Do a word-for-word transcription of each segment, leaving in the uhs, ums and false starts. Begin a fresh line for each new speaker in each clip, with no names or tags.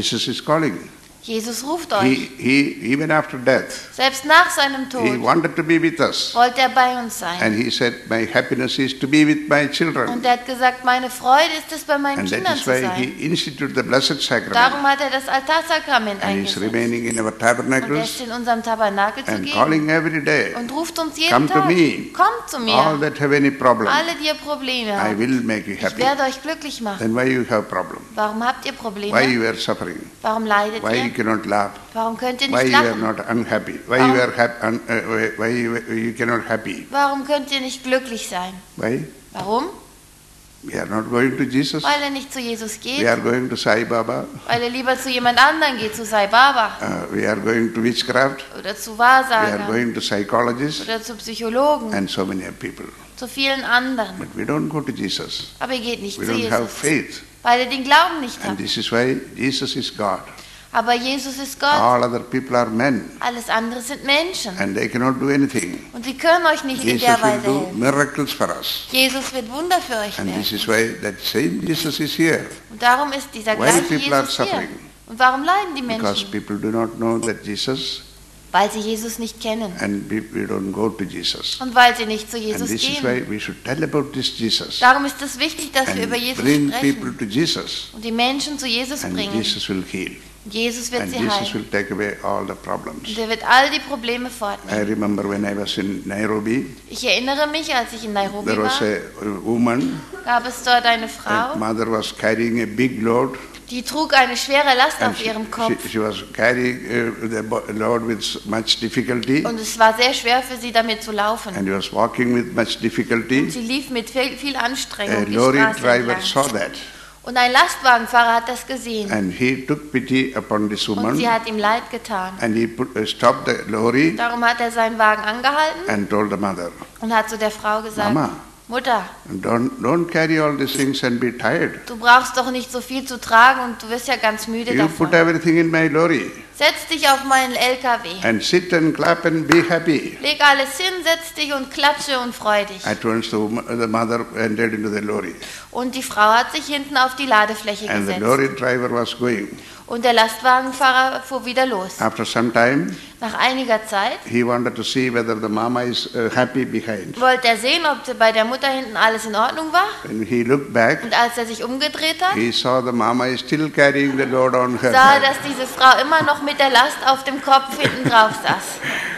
Jesus is calling.
Jesus ruft
He,
euch.
he, even after death,
Selbst nach seinem
he
Tod
wanted to be with us.
wollte er bei uns sein.
And he said, my happiness is to be with my children.
Und er hat gesagt, meine Freude ist es, bei meinen
And that
Kindern
is
zu
why
sein.
he instituted the Blessed Sacrament.
Darum hat er das Altarsakrament
And he's
eingesetzt.
remaining in our
Und er
tabernacles
ist in unserem Tabernakel
and
zugegen.
calling every day.
Und ruft uns jeden
Come to
Tag.
me.
Kommt zu
All
mir.
that have any problem,
Alle, die ihr Probleme
I
habt.
will make you
Ich
happy.
werde euch glücklich machen.
Then why you have problem?
Warum habt ihr
Why
Probleme?
you are suffering?
Warum leidet
Why you
ihr?
cannot laugh?
Warum könnt ihr
Why
nicht
you are
lachen?
not unhappy? Why
Warum-
you are hap- un- uh, why you, you cannot happy?
Warum könnt ihr nicht glücklich sein?
Why?
Warum?
We are not going to Jesus.
Weil er nicht zu Jesus
We
geht.
are going to Sai Baba.
Weil er lieber zu jemand anderen geht, zu Sai Baba.
Uh, we are going to witchcraft.
Oder zu
We are
Wahrsagern.
going to psychologists
Oder zu Psychologen.
and so many people.
Zu vielen anderen.
But we don't go to Jesus.
Aber ihr geht nicht
We
zu
don't have
Jesus.
faith.
Weil ihr den Glauben nicht
And
habt.
this is why Jesus is God.
Aber Jesus ist Gott.
All other people are men.
Alles andere sind Menschen.
And they cannot do anything.
Und sie können euch nicht in
Jesus
der
will
Weise
do
helfen.
miracles for us.
Jesus wird Wunder für euch
And this
wirken.
is why that same Jesus is here.
Und darum ist dieser
Why
gleiche
people are
Jesus hier.
suffering?
Und warum leiden die
Because
Menschen?
people do not know that Jesus,
Weil sie Jesus nicht kennen.
and we we don't go to Jesus.
Und weil sie nicht zu
And
Jesus
this is
gehen.
why we should tell about this Jesus
Darum ist es wichtig, dass wir über
and
Jesus
bring people
sprechen.
to Jesus.
Und die Menschen zu Jesus
And
bringen.
Jesus will heal.
Und Jesus wird
And
sie
Jesus
heilen.
will take away all the problems.
Und er wird all die Probleme
I
fortnehmen.
remember when I was in Nairobi,
Ich erinnere mich, als ich in Nairobi
there was
war,
a a woman,
gab es dort eine
her
Frau,
mother was carrying a big load.
die trug eine schwere Last
And
auf
she,
ihrem Kopf.
she, she was carrying uh, the bo- load with much difficulty,
Und es war sehr schwer für sie, damit zu laufen.
and he was walking with much
Und
difficulty.
sie lief mit viel, viel
A
Anstrengung die
lorry
Straße
driver
entlang.
saw that,
Und ein Lastwagenfahrer hat das gesehen.
and he took pity upon this
Und
woman,
sie hat ihm leid getan.
and he put, uh, stopped the lorry
Darum hat er seinen Wagen angehalten
and told the mother,
und hat zu der Frau gesagt,
Mama,
Mutter,
don't, don't carry all these things and be tired.
du brauchst doch nicht so viel zu tragen und du wirst ja ganz müde
You
davon.
put everything in my lorry
Setz dich auf meinen L K W.
and sit and clap and be happy.
Leg alles hin, setz dich und klatsche und freu dich.
At once the, woman, the mother entered into the lorry,
Und die Frau hat sich hinten auf die Ladefläche
and the
gesetzt.
lorry driver was going.
Und der Lastwagenfahrer fuhr wieder los.
After some time,
Nach einiger Zeit
he wanted to see whether the mama is uh, happy behind.
wollte er sehen, ob bei der Mutter hinten alles in Ordnung war.
When he looked back,
Und als er sich umgedreht hat,
he saw the mama is still carrying the load on her
sah er,
head.
dass diese Frau immer noch mit der Last auf dem Kopf hinten drauf saß.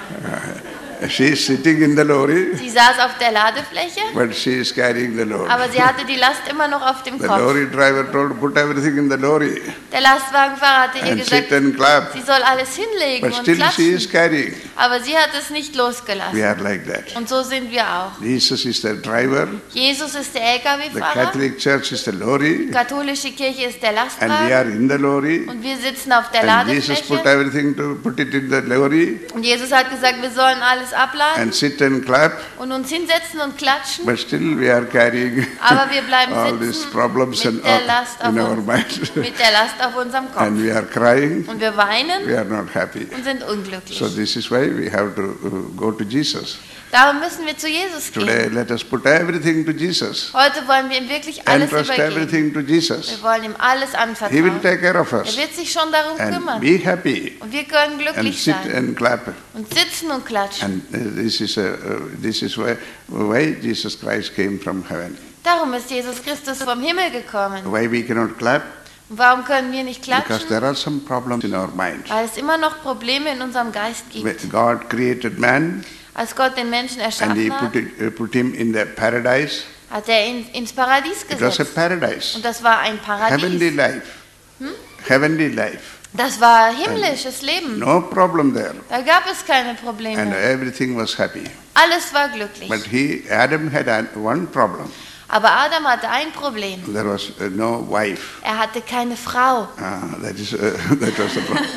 She is sitting in the lorry,
Sie saß auf der Ladefläche,
but she is carrying the load.
aber sie hatte die Last immer noch auf dem
The
Kopf.
lorry driver told, put everything in the lorry
Der Lastwagenfahrer hatte ihr
and
gesagt,
sit and clap.
sie soll alles hinlegen
But
und
still she is
klatschen.
carrying.
Aber sie hat es nicht
We
losgelassen.
are like that.
Und so sind wir auch.
Jesus is the driver,
Jesus ist der
the
Lkw-Fahrer,
Catholic Church is the lorry,
die katholische Kirche ist der
and we
Lastwagen
are in the lorry.
und wir sitzen auf der
And Jesus put
Ladefläche.
everything to put it in the lorry
Und Jesus hat gesagt, wir sollen alles abladen
and sit and clap,
und uns hinsetzen und klatschen.
but still we are carrying
Aber wir bleiben
all these
sitzen
problems
mit
and
der
all
Last auf
in our
uns,
mind.
mit der Last auf unserem Kopf.
And we are crying,
Und wir weinen
we are not happy.
und sind unglücklich.
So this is why we have to uh, go to Jesus.
Darum müssen wir zu Jesus
Today
gehen.
let us put everything to Jesus.
Heute wollen wir ihm wirklich alles
Entrust
übergeben.
everything to Jesus.
Wir wollen ihm alles
He will
anvertrauen.
take care of
Er
us.
wird sich schon darum
And
kümmern.
be happy
Und wir können
and
glücklich
sit
sein
and clap.
und sitzen und klatschen.
And uh, this is, a, uh, this is why, why Jesus Christ came from heaven.
Darum ist Jesus Christus vom Himmel gekommen.
Why we cannot clap?
Und warum können wir nicht
Because
klatschen?
there are some problems in our mind.
Weil es immer noch Probleme in unserem Geist gibt.
When God created man
Als Gott den Menschen
and he
erschaffen hat,
put, it, uh, put him in the paradise.
hat er ihn ins Paradies
It was a
gesetzt.
paradise.
Und das war ein
Heavenly
Paradies.
life. Heavenly life.
Das war himmlisches Leben.
No problem there.
Da gab es keine
And
Probleme.
everything was happy.
Alles war glücklich.
But he, Adam had an- one problem.
Aber Adam hatte ein Problem.
There was uh, no wife.
Er hatte keine Frau.
Ah, that is uh, that was the problem.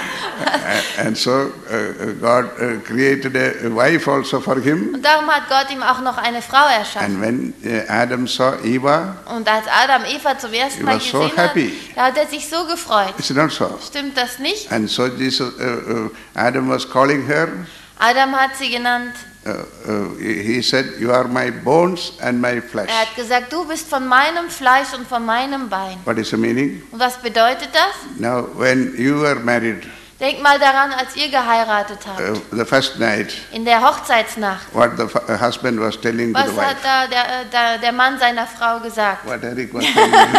A- and so uh, God uh, created a, a wife also for him.
Und darum hat Gott ihm auch noch eine Frau erschaffen.
And when uh, Adam saw Eva,
Und als Adam Eva zum ersten
He
Mal
was so
gesehen hat,
happy.
da hat er sich so gefreut.
it's not so.
Stimmt das nicht?
And so Jesus, uh, uh, Adam was calling her
Adam hat sie genannt
uh, uh, he said, "You are my bones and my flesh."
Er hat gesagt, du bist von meinem Fleisch und von meinem Bein.
What is the meaning?
Und was bedeutet das?
Now, when you were married,
Denk mal daran, als ihr geheiratet habt.
uh, the first night,
In der Hochzeitsnacht.
what the f- uh, husband was telling to
Was
the
hat
wife.
da der, äh, der, der Mann seiner Frau gesagt?
What Eric was telling you.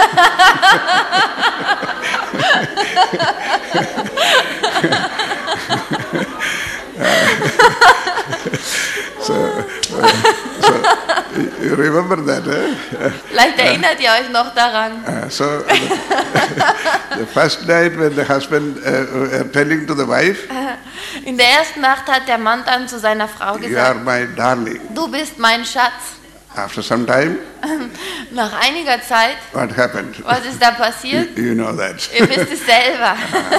so, uh, so, you remember that, eh?
Vielleicht erinnert ihr euch noch daran.
Uh, so, the, the first night when the husband uh, uh, telling to the wife,
In der ersten Nacht hat der Mann dann zu seiner Frau
"You are
gesagt,
my darling."
du bist mein Schatz.
After some time,
Nach einiger Zeit,
what happened?
was ist da passiert?
You know that.
Ihr wisst es selber.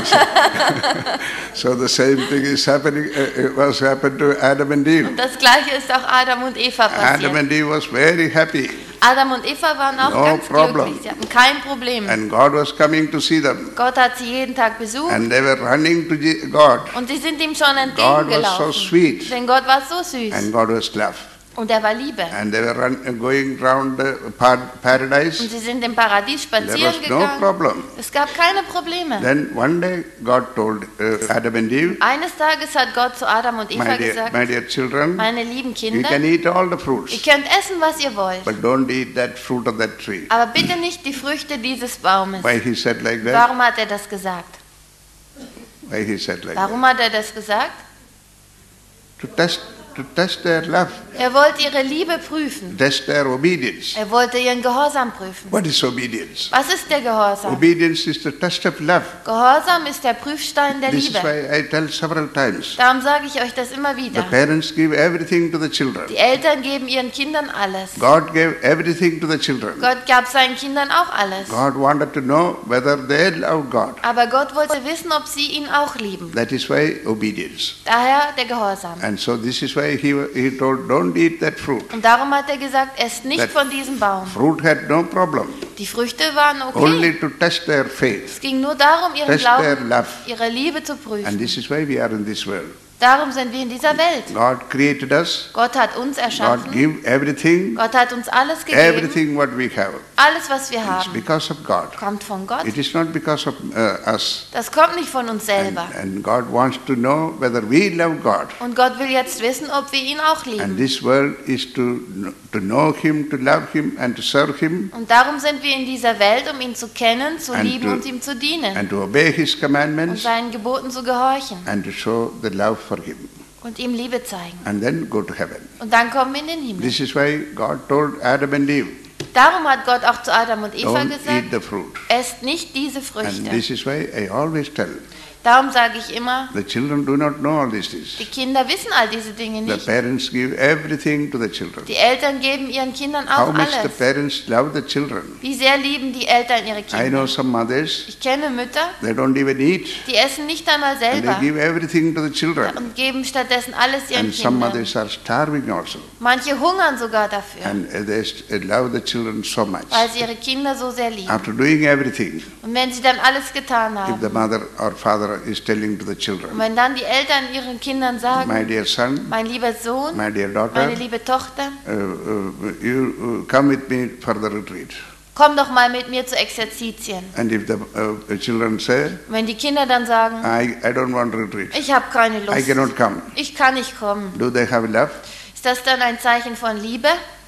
So the same thing is happening. Uh, it was happened to Adam and Eve.
Das gleiche ist auch Adam und Eva
Adam
passiert.
and Eve was very happy,
Adam und Eva waren auch
No
ganz
problem.
glücklich. Sie hatten kein Problem.
and God was coming to see them,
Gott hat sie jeden Tag besucht
and they were running to Je- God,
und sie sind ihm schon
God was so
entgegengelaufen.
sweet,
Denn Gott war so süß
and God was love,
und er war Liebe.
and they were run, uh, going round the par-
Und
paradise.
sie sind im Paradies
There
spazieren
was no
gegangen.
problem.
Es gab keine Probleme.
Then one day God told uh, Adam and Eve,
Eines Tages hat Gott zu Adam und Eva
"My dear,
gesagt,
my dear children,
meine lieben
you
Kinder,
can eat all the
ihr
fruits,
könnt essen, was ihr wollt,
but don't eat that fruit of that tree."
aber bitte nicht die Früchte dieses Baumes.
Why he said like that?
Warum hat er das gesagt?
Why he said like that?
Warum hat er das gesagt?
To test, to test their love,
Er wollte ihre Liebe prüfen.
test their obedience.
Er wollte ihren Gehorsam prüfen.
What is obedience?
Was ist der Gehorsam?
Obedience is the test of love.
Gehorsam ist der Prüfstein der
This is
Liebe.
why I tell several times.
Darum sage ich euch das immer
The
wieder.
parents give everything to the children.
Die Eltern geben ihren Kindern alles.
God gave everything to the children.
Gott gab seinen Kindern auch alles.
God wanted to know whether they love God.
Aber Gott wollte wissen, ob sie ihn auch lieben.
That is why obedience.
Daher der Gehorsam.
And so this is why he, he told, don't eat that fruit.
Und darum hat er gesagt, esst nicht
That-
von diesem Baum.
Fruit had no problem.
Die Früchte waren okay.
Only to test their faith.
Es ging nur darum, ihren
Test their
Glauben,
love.
ihre Liebe zu
And
prüfen.
this is why we are in this world.
Darum sind wir in dieser Welt.
God created us.
Gott hat uns
God
erschaffen.
gave everything.
Gott hat uns alles gegeben.
Everything what we have.
Alles, was wir
It's
haben,
because of God.
kommt von Gott.
It is not because of uh, us.
Das kommt nicht von uns
And,
selber.
and God wants to know whether we love God.
Und Gott will jetzt wissen, ob wir ihn auch
And
lieben.
this world is to, to know Him, to love Him, and to serve Him,
Und darum sind wir in dieser Welt, um ihn zu kennen, zu
And
lieben
to-
und ihm zu dienen.
and to obey His
Und
commandments,
seinen Geboten zu gehorchen
and to show the love for Him.
und ihm Liebe zeigen.
And then go to heaven.
Und dann kommen wir in den Himmel.
This is why God told Adam and Eve,
Darum hat Gott auch zu Adam und Eva
don't eat
gesagt,
the fruit.
esst nicht diese
And
Früchte.
this is why I always tell,
Darum sage ich immer,
the children do not know all these
die
things.
Kinder wissen all diese Dinge
The
nicht.
parents give everything to the children.
Die Eltern geben ihren Kindern
How
auch
much the
alles.
parents love the children.
Wie sehr lieben die Eltern ihre
I know
Kinder.
some mothers,
Ich kenne Mütter,
they don't even eat,
die essen nicht einmal
and they
selber
give everything to the children.
und geben stattdessen alles ihren
And some
Kindern.
mothers are starving also,
Manche hungern sogar dafür,
and uh, they st- love the children so much.
weil sie ihre Kinder so sehr lieben.
After doing everything,
Und wenn sie dann alles getan
if the
haben,
mother or father is telling to the
und
children,
wenn dann die Eltern ihren Kindern
my
sagen,
dear son,
mein lieber Sohn,
my dear
meine
daughter,
liebe Tochter,
uh, uh, you uh, come with me for the retreat.
komm doch mal mit mir zu Exerzitien.
And if the uh, children say,
Und wenn die Kinder dann sagen,
I, I don't want retreat,
ich habe keine
I
Lust,
cannot come,
ich kann nicht kommen,
do they have love?
ist das dann ein Zeichen von Liebe?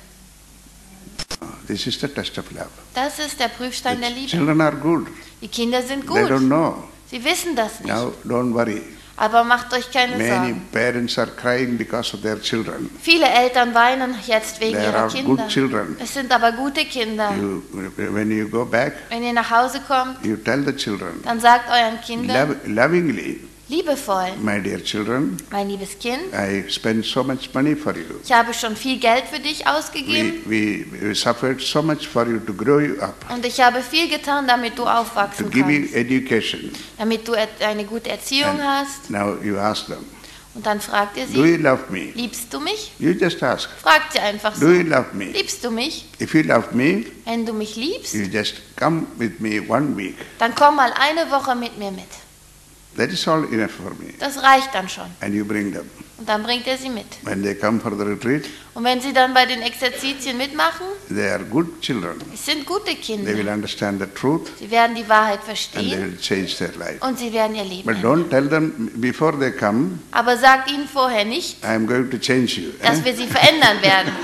This is the test of love.
Das ist der Prüfstein der
The
Liebe.
children are good.
Die Kinder sind
They don't
gut,
know.
sie wissen das nicht.
Now, don't worry.
Aber macht euch keine
Many
Sorgen.
parents are crying because of their children.
Viele Eltern weinen jetzt wegen
There
ihrer
are
Kinder.
good children.
Es sind aber gute Kinder.
You, when you go back,
Wenn ihr nach Hause kommt,
you tell the children,
dann sagt euren Kindern
lov- lovingly,
liebevoll,
my dear children,
mein liebes Kind,
I spent so much money for you.
ich habe schon viel Geld für dich ausgegeben
We, we, we suffered so much for you to grow you up,
und ich habe viel getan, damit du
to
aufwachsen
give you
kannst,
education.
damit du er- eine gute Erziehung
And
hast.
now you ask them,
Und dann fragt ihr
do
sie,
you love me?
liebst du mich?
You just ask,
Fragt sie einfach
do
so,
you love me?
liebst du mich?
If you love me,
Wenn du mich liebst,
you just come with me one week.
dann komm mal eine Woche mit mir mit.
That is all enough for me.
Das reicht dann schon.
And you bring them.
Und dann bringt er sie mit.
When they come for the retreat,
Und wenn sie dann bei den Exerzitien mitmachen,
they are good children.
es sind gute
They
Kinder.
will understand the truth
Sie werden die Wahrheit
and they
verstehen
will change their life.
und sie werden ihr Leben
But
ändern.
don't tell them before they come,
Aber sagt ihnen vorher nicht,
I am going to change you.
dass wir sie verändern werden,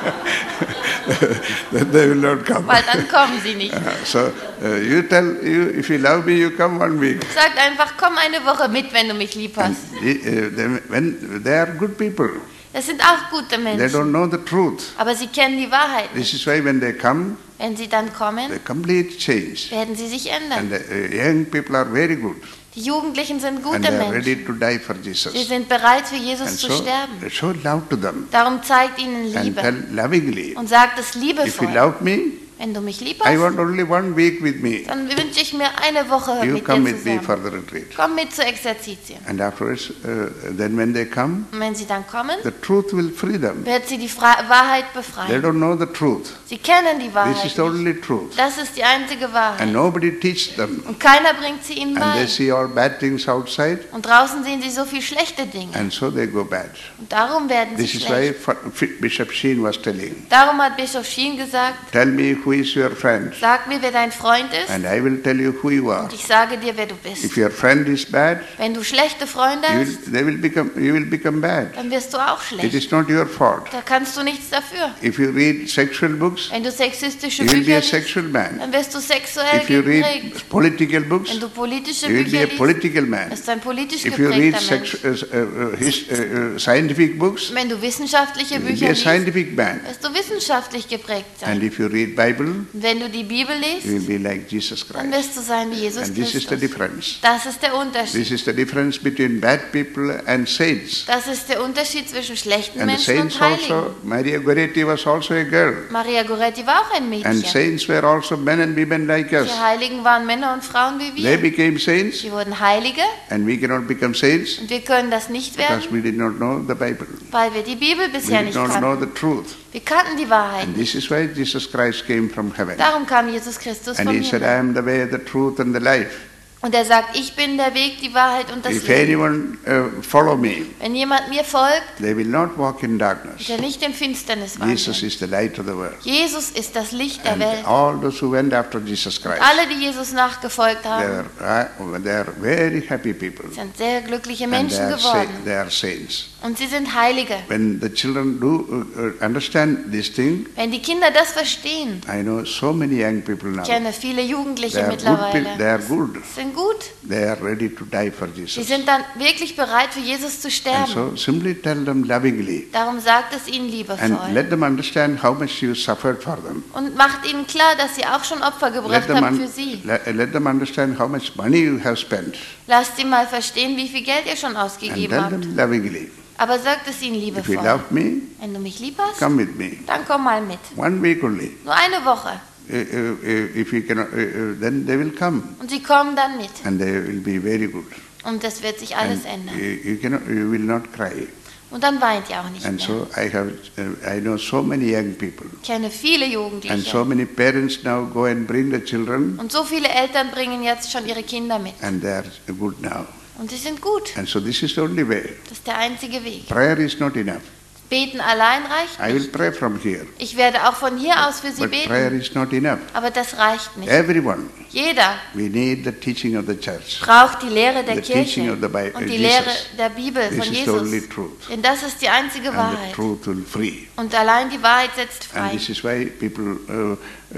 Then they will not come.
weil dann kommen sie nicht.
Uh, so uh, you tell you if you love me, you come one week.
Sagt einfach, komm eine Woche mit, wenn du mich lieb
And
hast.
they, uh, they, when they are good people,
Das sind auch gute
they
Menschen,
don't know the truth.
aber sie kennen die Wahrheit nicht.
This is why when they come,
Wenn sie dann kommen,
they complete change.
werden sie sich ändern.
And the uh, young people are very good,
Die Jugendlichen sind
and
gute
they are ready
Menschen.
to die for
Sie
Jesus.
sind bereit, für Jesus
And
zu
so
sterben.
show love to them
Darum zeigt ihnen
and
Liebe
tell lovingly,
und sagt es
if you
liebevoll.
love me,
Wenn du mich lieb
I
hast,
want only one week with me.
dann wünsche ich mir eine Woche
You
mit
come
dir
with me for
zusammen.
the retreat.
Komm mit zur Exerzitien.
And afterwards, uh, then when they come,
Und wenn sie dann kommen,
the truth will free them.
wird sie die Fra Wahrheit
They
befreien.
don't know the truth.
Sie kennen die
This
Wahrheit
is
nicht.
the only truth.
Das ist die einzige Wahrheit.
And nobody teaches them.
Und keiner bringt sie ihnen
And they
bei.
see all bad things outside,
Und draußen sehen sie so viel schlechte Dinge.
and so they go bad.
Und darum werden sie
This is why
schlecht.
Fa- Bishop Sheen was telling,
Darum hat Bischof Sheen gesagt,
tell me who is your friend,
sag mir, wer dein Freund ist,
and I will tell you who you are.
und ich sage dir, wer du bist.
If your friend is bad,
Wenn du schlechte Freunde
you will,
hast,
they will become, you will become bad.
dann wirst du auch
It
schlecht.
is not your fault.
Da kannst du nichts dafür.
If you read sexual books,
Wenn du sexistische
you will be
Bücher
a
liest,
sexual man.
dann wirst du sexuell
If you read
geprägt.
political books,
Wenn du politische
you will be
Bücher
a
liest,
political man.
bist du ein politisch
If you read
geprägter Mensch.
sex, uh, uh, his, uh, uh, scientific books,
Wenn du wissenschaftliche
you will be
Bücher
a
liest,
scientific man.
wirst du wissenschaftlich geprägt sein.
And if you read Bible,
Und wenn du die Bibel
you will
liest,
be like Jesus
dann
Christ.
wirst du sein wie Jesus
And this is the
Christus.
difference.
Das ist der Unterschied.
This is the difference between bad people and saints.
Das ist der Unterschied zwischen schlechten
And the
Menschen
saints
und Heiligen.
also, Maria Goretti was also a girl.
Maria Goretti war auch ein
And
Mädchen.
saints were also men and women like us.
Die Heiligen waren Männer und Frauen wie
They
wir.
became saints,
Sie wurden Heilige
and we cannot become saints
und wir können das nicht
because
werden,
we did not know the Bible.
weil wir die Bibel
We
bisher
did
nicht
not know
kannten.
the truth.
Wir kannten die Wahrheit
And
nicht.
this is why Jesus Christ came from heaven.
Darum kam Jesus Christus
And
vom
he said, I
Himmel.
am the way, the truth, and the life.
Und er sagt, ich bin der Weg, die Wahrheit und das
If
Leben.
anyone uh, follow me,
Wenn jemand mir folgt,
they will not walk in darkness.
wird er nicht in Finsternis
Jesus
wandeln.
is the light of the world.
Jesus ist das Licht der
And
Welt.
all those who went after Jesus Christ,
Alle, die Jesus nachgefolgt
they
haben,
are, uh, they are very happy people.
sind sehr glückliche
And they
Menschen
are, sa-
geworden.
they are saints.
Und sie sind Heilige.
When the children do uh, uh, understand this thing,
Wenn die Kinder das verstehen,
I know so many young people now.
ich kenne viele
They
Jugendliche
are good. People, they
mittlerweile,
are good.
sind gut.
They are ready to die for
Sie
Jesus.
sind dann wirklich bereit, für Jesus zu
And
sterben.
so simply tell them lovingly
Darum sagt es ihnen
and
liebevoll.
let them understand how much you suffered for them.
Und macht ihnen klar, dass sie auch schon Opfer
Let
gebracht
them,
haben
un-
für sie.
let, let them understand how much money you have spent
Lasst sie mal verstehen, wie viel Geld ihr schon
and
ausgegeben
tell
habt.
them lovingly.
Aber sagt es ihnen
If you
liebevoll.
love me,
Wenn du mich lieb hast,
come with me.
dann komm mal mit.
One week only.
Nur eine Woche.
Uh, uh, uh, if you cannot, uh, uh, then they will come
Und sie kommen dann mit.
and they will be very good.
Und das wird sich alles
And
ändern.
you, you cannot, you will not cry.
Und dann weint ihr auch nicht
And
mehr.
so I have, uh, I know so many young people,
Ich kenne viele
and so
Jugendliche.
many parents now go and bring the children,
Und so viele Eltern bringen jetzt schon ihre Kinder mit.
and they are good now.
Und sie sind gut.
And so this is the only way.
Das ist der einzige Weg.
Prayer is not enough.
Beten allein reicht
I will
nicht.
pray from here,
Ich werde auch von hier aus für sie
but prayer
beten.
is not enough.
Aber das reicht nicht.
Everyone,
Jeder
we need the teaching of the church.
braucht die Lehre der
The teaching
Kirche
of the Bible,
und die
Jesus.
Lehre der Bibel
This
von
is the only
Jesus.
truth,
Denn das ist die einzige
and the
Wahrheit.
truth will free.
Und allein die Wahrheit setzt
And
frei.
this is why people, uh, uh,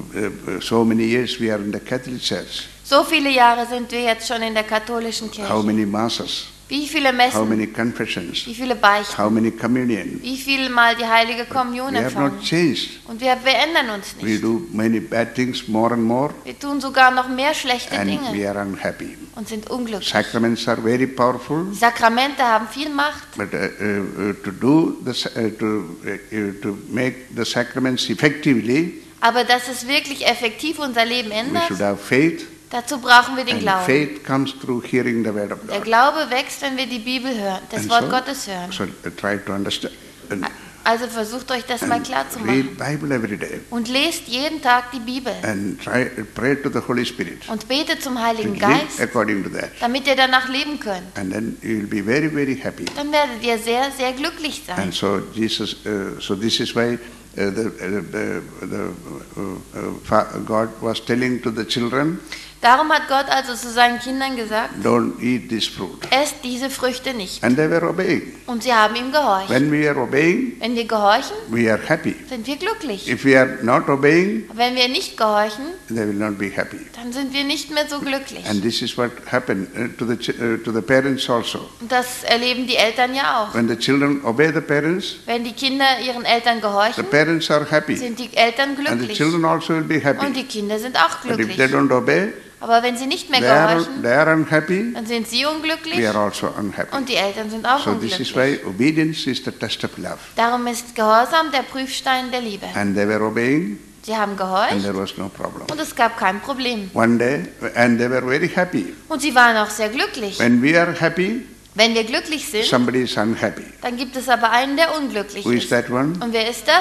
uh, so many years we are in the Catholic Church.
So viele Jahre sind wir jetzt schon in der katholischen
How
Kirche.
many masses,
Wie viele
how
Messen,
many confessions,
wie viele Beichten,
how many communion.
wie viel Mal die heilige Kommunion
We have not
empfangen.
changed.
Und wir, wir ändern uns
We
nicht.
do many bad things more and more,
Wir tun sogar noch mehr schlechte
and we
Dinge
are unhappy.
und sind unglücklich.
Sacraments are very powerful,
Die Sakramente haben viel Macht,
but uh, uh, uh, to do the, sa- uh, to uh, uh, to make the sacraments effectively,
aber dass es wirklich effektiv unser Leben
we
ändert,
should have faith,
dazu brauchen wir den
and
Glauben.
faith comes through hearing the word of
Der
God.
Glaube wächst, wenn wir die Bibel hören, das
And
Wort
so-
Gottes hören.
So uh, try to understand. And
Also versucht euch das mal klar zu machen.
Read Bible every day
Und lest jeden Tag die Bibel.
and try pray to the Holy Spirit
Und betet zum
to
Heiligen
live
Geist,
according to that.
damit ihr danach leben könnt.
And then you will be very, very happy.
Dann werdet ihr sehr, sehr glücklich sein.
And so Jesus, uh, so this is why uh, the, uh, the, the uh, uh, fa- God was telling to the children,
Darum hat Gott also zu seinen Kindern gesagt,
don't eat this fruit.
esst diese Früchte nicht.
And they were obeying.
Und sie haben ihm gehorcht.
When we are obeying,
Wenn wir gehorchen,
we are happy.
sind wir glücklich.
If we are not obeying,
Wenn wir nicht gehorchen,
they will not be happy.
dann sind wir nicht mehr so glücklich.
And this is what happened uh, to the ch- uh, to the parents also.
Und das erleben die Eltern ja auch.
When the children obey the parents,
Wenn die Kinder ihren Eltern
the
gehorchen,
parents are happy,
sind die Eltern
and the
glücklich.
children also will be
Und
happy.
die Kinder sind auch
But if
glücklich.
they don't obey,
Aber wenn sie nicht mehr
they are,
gehorchen,
they are unhappy.
dann sind sie unglücklich
We are also unhappy.
und die Eltern sind auch
So this is
unglücklich.
why obedience is the test of love.
Darum ist Gehorsam der Prüfstein der Liebe.
And they were obeying,
Sie haben
and
gehorcht
there was no problem.
und es gab kein Problem.
One day, and they were very happy.
Und sie waren auch sehr glücklich.
When we are happy,
Wenn wir glücklich sind,
somebody is unhappy.
dann gibt es aber einen, der unglücklich
Who is
ist.
that one?
Und wer ist das?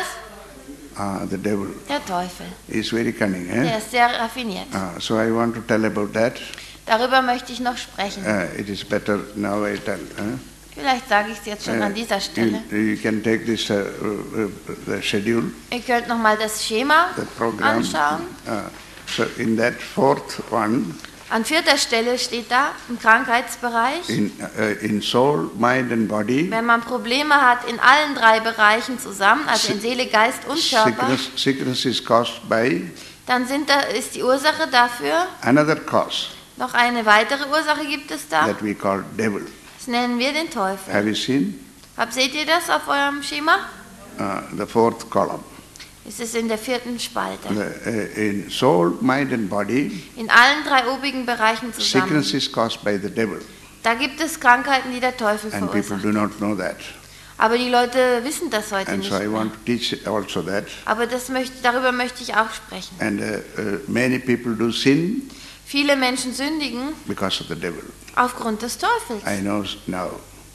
Ah, the devil.
Der Teufel.
He is very cunning. Eh?
Der ist sehr raffiniert.
Ah, so I want to tell about that.
Darüber möchte ich noch sprechen.
Uh, it is better now I tell. eh?
Vielleicht sage ich es jetzt schon
Uh,
an dieser Stelle.
you, you can take this uh, uh, uh, the schedule,
Ihr könnt nochmal das Schema
the program.
anschauen.
Uh, so in that fourth one,
An vierter Stelle steht da, im Krankheitsbereich,
in uh, in soul, mind and body,
wenn man Probleme hat in allen drei Bereichen zusammen, also in Seele, Geist und Körper,
sickness, sickness is caused by
dann sind da, ist die Ursache dafür,
another cause
noch eine weitere Ursache gibt es da,
that we call devil.
das nennen wir den Teufel.
Have you seen
Hab, seht ihr das auf eurem Schema?
uh, the fourth column?
Es ist in der vierten Spalte.
The, uh, in soul, mind and body,
In allen drei obigen Bereichen zusammen.
sickness is caused by the devil,
Da gibt es Krankheiten, die der Teufel
and people
verursacht.
do not know that.
Aber die Leute wissen das heute
And
nicht
so I
mehr.
want to teach also that.
Aber das möchte, darüber möchte ich auch sprechen.
And uh, uh, many people do sin
Viele Menschen sündigen
because of the devil.
aufgrund des Teufels.
I know now.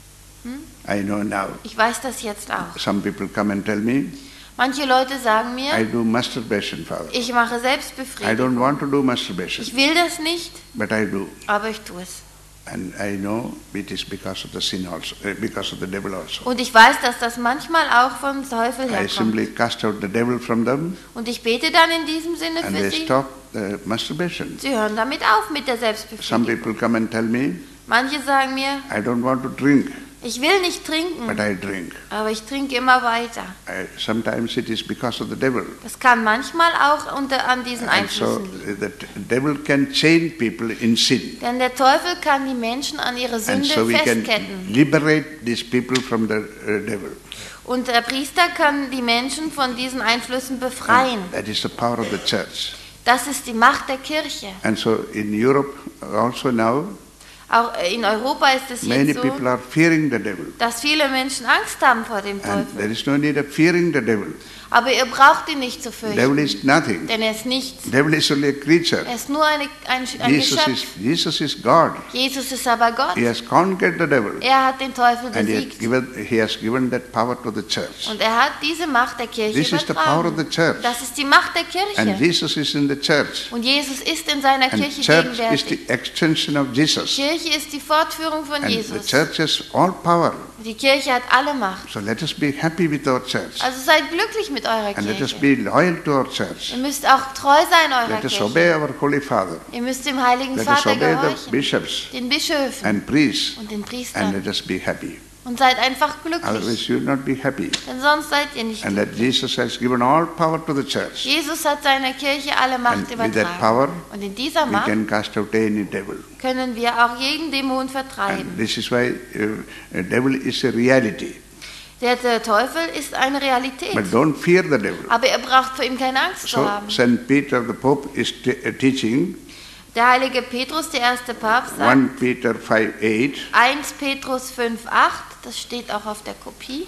I know now.
Ich weiß das jetzt auch.
Some people come and tell me,
Manche Leute sagen
I
mir,
do masturbation, Father.
ich mache
I
Selbstbefriedigung.
don't want to do masturbation,
Ich will das nicht,
but I do.
aber ich tue es.
And I know it is because of the sin also, uh, because of the devil also.
Und ich weiß, dass das manchmal auch vom Teufel
I
herkommt.
simply cast out the devil from them,
Und ich bete dann in diesem Sinne
and
für
they
sie.
stop the masturbation.
Sie hören damit auf mit der
Some
Selbstbefriedigung.
people come and tell me,
Manche sagen mir,
I don't want to drink,
ich will nicht
but
trinken,
I drink.
aber ich trinke immer weiter.
I, sometimes it is because of the devil.
Das kann manchmal auch unter, an diesen
And so
Einflüssen liegen.
uh, the devil can chain people in sin.
Denn der Teufel kann die Menschen an ihre
And
Sünde
so we can
festketten.
liberate these people from the uh, devil.
Und der Priester kann die Menschen von diesen Einflüssen befreien.
That is the power of the church.
Das ist die Macht der Kirche.
And so in Europe also now,
Auch in Europa ist es
many
jetzt so,
people are fearing the devil.
dass viele Menschen Angst haben vor dem
And there
Teufel.
is no need of fearing the devil.
Aber ihr braucht ihn nicht zu
Devil
fürchten,
is nothing.
denn er ist nichts.
Devil is only a creature.
Er ist nur eine, ein, ein
Jesus
Geschöpf.
is, Jesus is God.
Jesus ist aber Gott.
He has conquered the devil.
Er hat den Teufel
And he has,
besiegt.
given, he has given that power to the church.
Und er hat diese Macht der Kirche
This is the power of
übertragen.
the church.
Das ist die Macht der
And
Kirche.
Jesus is in the church.
Und Jesus ist in seiner
And
Kirche
church is
gegenwärtig.
the extension of Jesus.
Kirche ist die Fortführung von
And the
Jesus.
church has all power.
Die Kirche hat alle Macht.
So let us be happy with our church.
Also seid glücklich mit eurer
And let us
Kirche.
be loyal to our church.
Ihr müsst auch treu sein eurer
Let us
Kirche.
obey our Holy Father.
Ihr müsst dem Heiligen
Let us
Vater
obey the
gehorchen,
bishops
den Bischöfen
and priests.
und den
And
Priestern.
let us be happy.
Und seid einfach glücklich,
Otherwise you will not be happy.
denn sonst seid ihr nicht
And that
glücklich.
Jesus has given all power to the church.
Jesus hat seiner Kirche alle Macht
And with that
übertragen.
power,
Und in dieser
we
Macht
can cast out any devil.
können wir auch jeden Dämon
And
vertreiben.
this is why uh, a devil is a reality.
Der, der Teufel ist eine Realität.
But don't fear the devil.
Aber ihr braucht vor ihm keine Angst zu
So
haben.
Saint Peter the Pope is t- uh, teaching
Der heilige Petrus, der erste Papst, sagt,
First Peter five eight,
eins Petrus fünf acht, das steht auch auf der Kopie.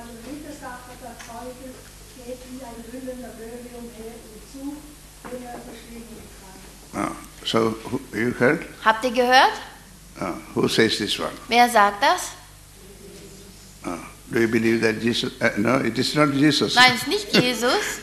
seinem Widersacher, der Teufel, geht wie ein brüllender Löwe umher und sucht, den er verschlingen kann.
Uh, so, who, you heard?
Habt ihr gehört?
Uh, who says this one?
Wer sagt das?
Uh, do you believe that Jesus? Uh, no, it is not Jesus.
Nein, es ist nicht Jesus.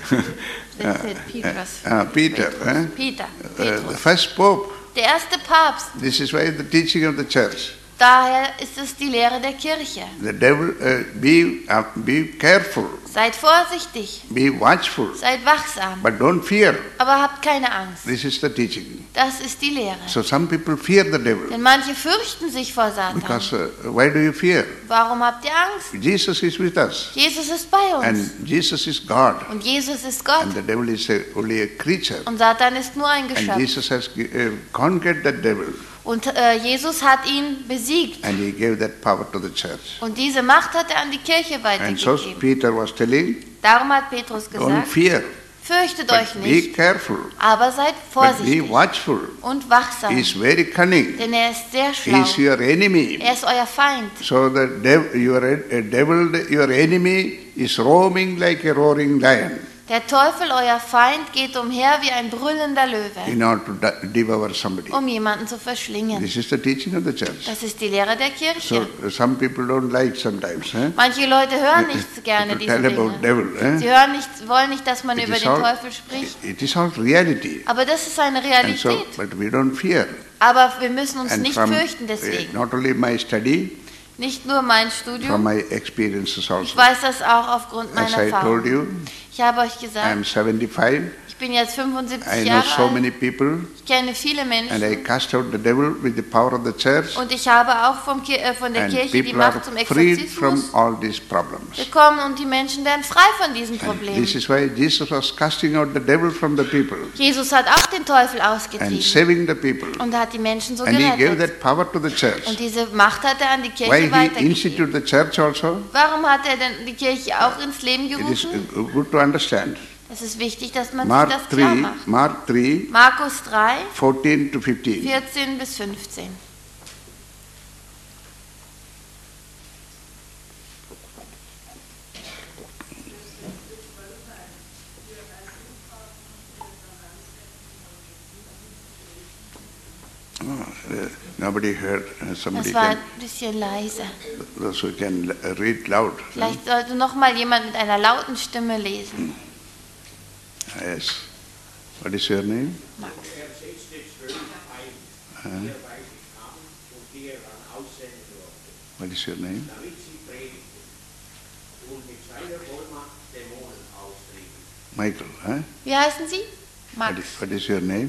Das ist Petrus.
Uh, Peter. Eh?
Peter.
Uh, the
Petrus.
first pope.
Der erste Papst.
This is why the teaching of the church.
Daher ist es die Lehre der Kirche.
The devil, uh, be, uh, be careful,
Seid vorsichtig,
be watchful,
seid wachsam,
but don't fear.
aber habt keine Angst.
This is the teaching.
Das ist die Lehre.
So some people fear the devil.
Denn manche fürchten sich vor Satan.
Because uh, why do you fear?
Warum habt ihr Angst?
Jesus is with us.
Jesus ist bei uns.
And Jesus is God.
Und Jesus ist Gott.
And the devil is a, only a creature.
Und Satan ist nur ein
And
Geschöpf.
Jesus has uh, conquered the devil.
Und äh, Jesus hat ihn besiegt.
And he gave that power to the church.
Und diese Macht hat er an die Kirche
And so
weitergegeben.
Peter was telling,
Darum hat Petrus
don't
gesagt,
fear,
fürchtet euch
but be
nicht,
careful,
aber seid
but be
vorsichtig
watchful.
und wachsam.
He is very cunning.
Denn er ist sehr
He is
schlau.
your enemy.
Er ist euer Feind.
So the dev- your, a devil, your enemy, is roaming like a roaring lion
Der Teufel, euer Feind, geht umher wie ein brüllender Löwe,
in order to de- devour somebody.
um jemanden zu verschlingen.
This is the teaching of the church.
Das ist die Lehre der
So
Kirche.
uh, some people don't like sometimes. Eh?
Manche Leute hören nicht so gerne
People
diese
tell about
Dinge.
devil. Eh?
Sie hören nicht, wollen nicht, dass man
It
über
is
den
all-
Teufel spricht.
It is all reality.
Aber das ist eine
And so,
Realität.
but we don't fear.
Aber wir müssen uns
And
nicht
from
fürchten
uh,
deswegen.
not only my study,
Nicht nur mein
from
Studium.
my experiences
Ich
also.
weiß das auch aufgrund meiner
As I told
Erfahrung.
you,
Ich habe euch
I
gesagt,
am seventy-five.
ich bin jetzt
I
fünfundsiebzig
know
Jahre
so
alt.
many people,
Ich kenne viele
and I
Menschen.
cast out the devil with the power of the church.
Und ich habe auch vom, Ki- äh, von der
And
Kirche die
people are
Macht zum
freed from
Exorzismus
all these problems.
bekommen und die Menschen werden frei von diesen
And
Problemen.
this is why Jesus was casting out the devil from the people
Jesus hat auch den Teufel
and
ausgetrieben
saving the people.
und hat die Menschen so
And he gave
gerettet.
that power to the church.
Und diese Macht hat er an die
Why
Kirche
he
weitergegeben.
instituted the church also?
Warum hat er denn die Kirche auch ins Leben
It is
gerufen?
uh, good to understand.
Es ist wichtig, dass man sich
Mark
das klar
three,
macht.
Mark three,
Markus drei,
fourteen to fifteen.
vierzehn bis fünfzehn.
Uh, nobody heard. Uh, somebody
Das war
can,
ein bisschen leise.
those who can uh, read loud.
Vielleicht sollte noch mal jemand mit einer lauten Stimme lesen.
Yes. What is your name?
Max.
Er setzte zwölf ein, derweil sie kamen und die er an aussenden durfte,
What is your name?
damit sie predigten und mit seiner Vollmacht Dämonen austrieben.
Michael. Huh?
Wie heißen Sie?
What,
Max.
is, what is your name?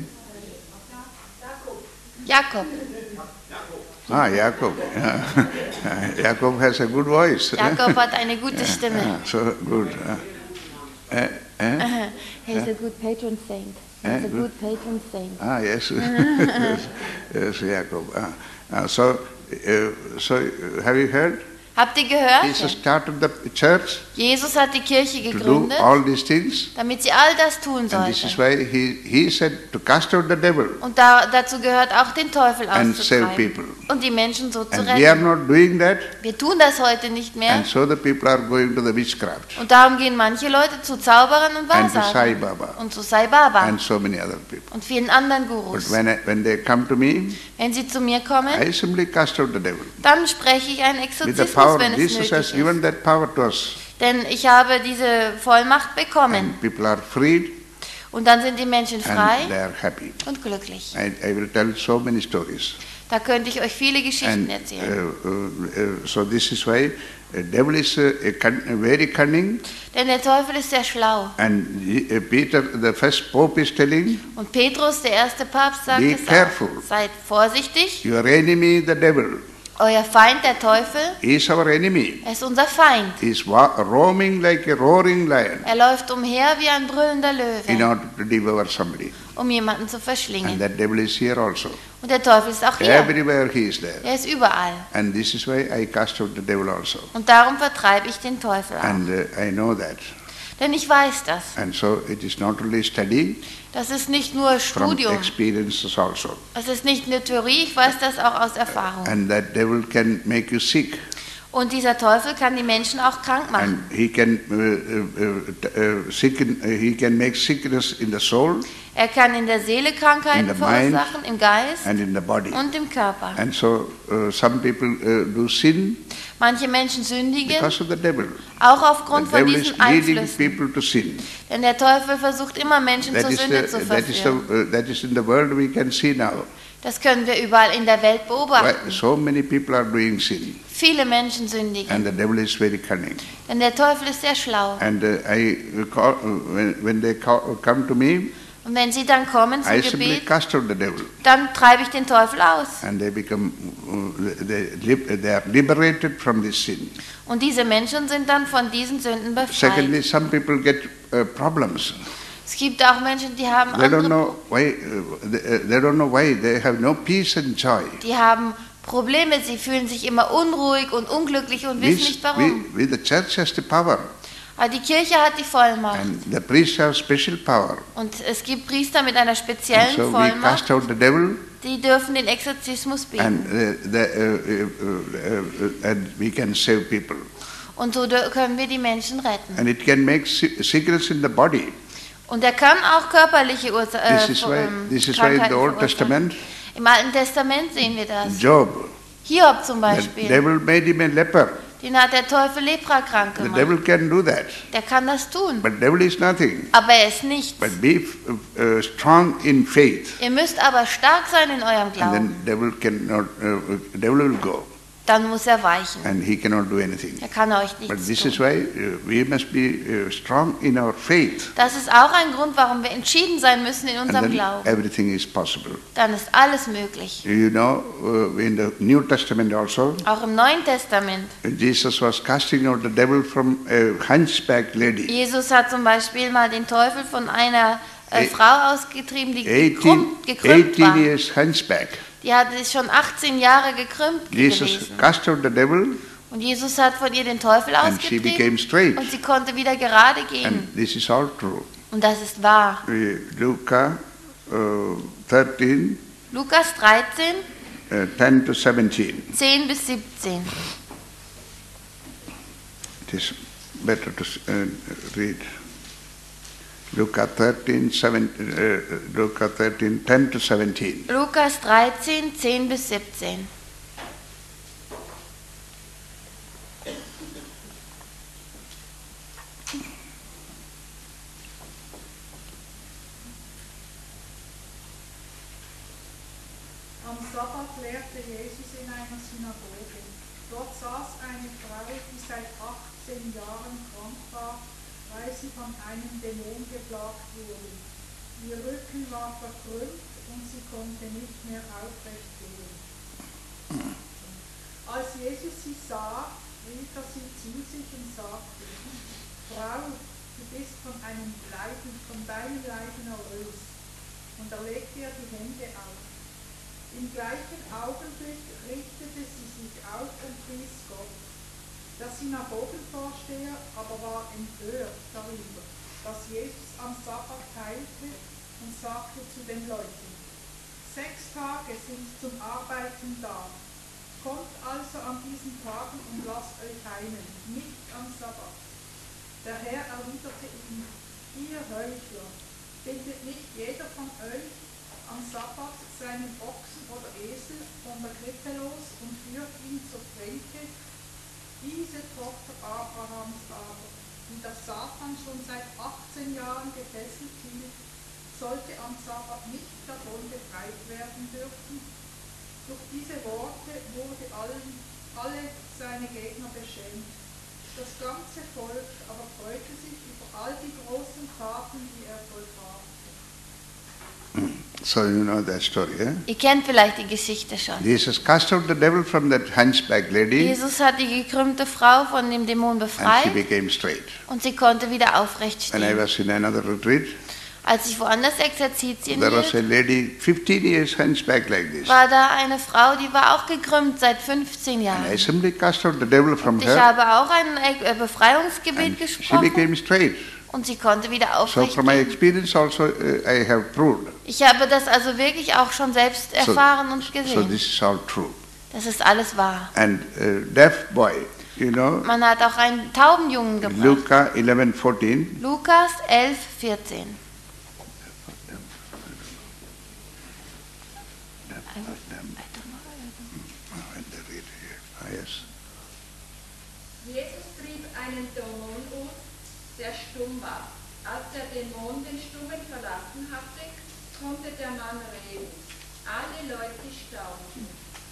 Jakob.
Ah, Jacob. Yeah. Jacob has a good voice. eh?
Jakob hat eine gute Stimme.
Ah, so good. Uh, eh, eh?
He's a good patron saint.
Eh,
He's a
good.
good patron saint.
Ah, yes. yes, yes, Jacob. Ah, ah, so, uh, so uh, have you heard?
Habt ihr gehört?
Jesus started the church
Jesus hat die Kirche
to do
gegründet,
all these things.
damit sie all das tun
And this is
sollte.
why he, he said to cast out the devil
Und da, dazu gehört auch, den Teufel
and save
auszutreiben
people.
und die Menschen so zu
And we are
retten.
not doing that,
Wir tun das heute nicht mehr.
and so the people are going to the witchcraft
Und darum gehen manche Leute zu Zauberern und
and to Sai
Wahrsagern
Baba
und zu Sai Baba
and so many other people.
und vielen anderen
But
Gurus.
when, I, when they come to me,
Wenn sie zu mir kommen,
I simply cast out the devil.
dann spreche ich einen
With the
Exorzismus,
power,
wenn es
Jesus
nötig
has given
ist.
that power to us.
Denn ich habe diese Vollmacht bekommen.
And people are freed
Und dann sind die Menschen
and
frei
they are happy.
und glücklich.
I, I will tell so many stories.
Da könnte ich euch viele Geschichten
And
erzählen.
uh, uh, uh, so this is why the devil is uh, a cun- a very cunning.
Denn der Teufel ist sehr schlau.
And he- uh, Peter, the first pope, is telling,
Und Petrus, der erste Papst, sagt
Be
es
careful.
auch. Seid vorsichtig.
your enemy, the devil,
Euer Feind, der Teufel,
is our enemy.
er ist unser Feind.
He is wa- roaming like a roaring lion
Er läuft umher wie ein brüllender
in
Löwe,
order to devour somebody.
um jemanden zu
And
verschlingen.
that devil is here also.
Und der Teufel ist auch hier.
Everywhere he is there.
Er ist überall.
And this is why I cast out the devil also.
Und darum vertreibe ich den Teufel auch.
And uh, I know that.
Denn ich weiß das.
And so it is not only study,
Das ist nicht nur
from
Studium.
experiences also.
Es ist nicht nur Theorie, ich weiß das auch aus Erfahrung.
And that devil can make you sick.
Und dieser Teufel kann die Menschen auch krank machen.
And he can uh, uh, uh, sicken, uh, he can make sickness in the soul
Er kann in der Seele Krankheiten
In the mind
verursachen, im Geist
and in the body.
und im Körper.
And so uh, some people uh, do sin
Manche Menschen sündigen,
because of the devil.
auch
The
aufgrund von
devil is
diesen
leading
Einflüssen.
people to sin.
Denn der Teufel versucht immer Menschen
That
zur
is,
Sünde
the,
zu
that, is the,
verführen.
uh, that is in the world we can see now.
Das können wir überall in der Welt
Why
beobachten.
so many people are doing sin.
Viele Menschen sündigen.
And the devil is very cunning.
Denn der Teufel ist sehr schlau.
And uh, I call, uh, when, when they call, come to me,
Und wenn sie dann kommen zum
I simply
Gebet,
cast out the devil.
dann treibe ich den Teufel aus.
And they become, uh, they, lib- they are liberated from this sin.
Und diese Menschen sind dann von diesen Sünden befreit.
Secondly, some people get uh, problems.
Es gibt auch Menschen, die haben
They don't
andere,
know why. Uh, they, uh, they don't know why. They have no peace and joy.
die haben Probleme, sie fühlen sich immer unruhig und unglücklich und
We,
wissen nicht warum.
we, we, the church has the power,
Aber die Kirche hat die Vollmacht.
and the priests have special power.
Und es gibt Priester mit einer
And
speziellen
so we
Vollmacht,
cast out the devil,
die dürfen den Exorzismus
and
beten.
uh, the, uh, uh, uh, and we can save people.
Und so dür- können wir die Menschen retten.
And it can make si- sickness in the body.
Und er kann auch körperliche Ursa äh,
This is why.
ähm,
This is why in the
Krankheiten
Old
verursachen.
Testament,
Im Alten Testament sehen wir das.
Job,
Hiob zum
the
Beispiel,
devil made him a leper.
den hat der Teufel Lepra krank
The
gemacht.
devil can do that,
Der kann das tun,
but devil is nothing.
aber er ist nichts.
But be uh, strong in faith,
Ihr müsst aber stark sein in eurem
and
Glauben.
then devil cannot. Uh, devil will go,
Dann muss er weichen.
and he cannot do anything.
Er kann euch
But
nichts
this is
tun.
why uh, we must be uh, strong in our faith,
Das ist auch ein Grund, warum wir entschieden sein müssen in
and
unserem
then
Glauben.
everything is possible.
Dann ist alles möglich.
You know, uh, in the New Testament also,
Auch im Neuen Testament.
Jesus was casting out the devil from a hunchback lady.
Jesus hat zum Beispiel mal den Teufel von einer äh,
Eight-
Frau ausgetrieben, die
eighteen,
gekrümmt, gekrümmt war.
eighteen years hunchback.
Die hat sich schon achtzehn Jahre gekrümmt
Jesus
gewesen.
cast out the devil,
Und Jesus hat von ihr den Teufel
and she became
ausgetrieben
straight.
und sie konnte wieder gerade gehen.
And this is all true.
Und das ist wahr.
Uh, Luca uh, thirteen,
Lukas dreizehn,
uh, ten to seventeen.
zehn bis siebzehn.
It is better to uh, read. Luca thirteen, seven, uh, Luca thirteen, ten to seventeen.
Lukas dreizehn, zehn bis siebzehn.
Am Sabbat lehrte Jesus in einer Synagoge. Dort saß eine Frau, die seit achtzehn Jahren krank war, weil sie von einem Dämon geplagt wurde. Ihr Rücken war verkrümmt und sie konnte nicht mehr aufrecht gehen. Als Jesus sie sah, rief er sie zu sich und sagte: Frau, du bist von einem Leiden, von deinem Leiden erlöst. Und er legte ihr die Hände auf. Im gleichen Augenblick richtete sie sich auf und pries Gott. Der Synagogenvorsteher aber war empört darüber, dass Jesus am Sabbat heilte, und sagte zu den Leuten: Sechs Tage sind zum Arbeiten da. Kommt also an diesen Tagen und lasst euch heilen, nicht am Sabbat. Der Herr erwiderte ihm: Ihr Heuchler, bindet nicht jeder von euch am Sabbat seinen Ochsen oder Esel von der Krippe los und führt ihn zur Tränke? Diese Tochter Abrahams aber, die der Satan schon seit achtzehn Jahren gefesselt hielt, sollte am Sabbat nicht davon befreit werden dürfen. Durch diese Worte wurde allen, alle seine Gegner beschämt. Das ganze Volk aber freute sich über all die großen Taten, die er vollbrachte.
So you know that story, eh?
Ihr kennt vielleicht die Geschichte schon.
Jesus cast out the devil from that hunchback lady,
Jesus hat die gekrümmte Frau von dem Dämon
and she
befreit
became straight.
und sie konnte wieder aufrecht
When I
stehen.
was in another retreat,
Als ich woanders Exerzitien
there was a
hielt,
lady fifteen years hunchback like this.
war da eine Frau, die war auch gekrümmt seit fünfzehn
And I
Jahren.
simply cast out the devil from
Und ich
her,
habe auch ein äh, Befreiungsgebet
and she
gesprochen
became straight.
und sie konnte wieder
So
aufrecht
from my
gehen.
experience also, uh, I have proved.
Ich habe das also wirklich auch schon selbst erfahren und
So
gesehen.
this is all true.
Das ist alles wahr.
And uh, deaf boy, you know,
Man hat auch einen Taubenjungen gebracht.
Luca eleven fourteen.
Lukas elf, vierzehn.
Jesus trieb einen Dämon um, der stumm war. Als der Dämon den Stummen verlassen hatte, konnte der Mann reden. Alle Leute staunten.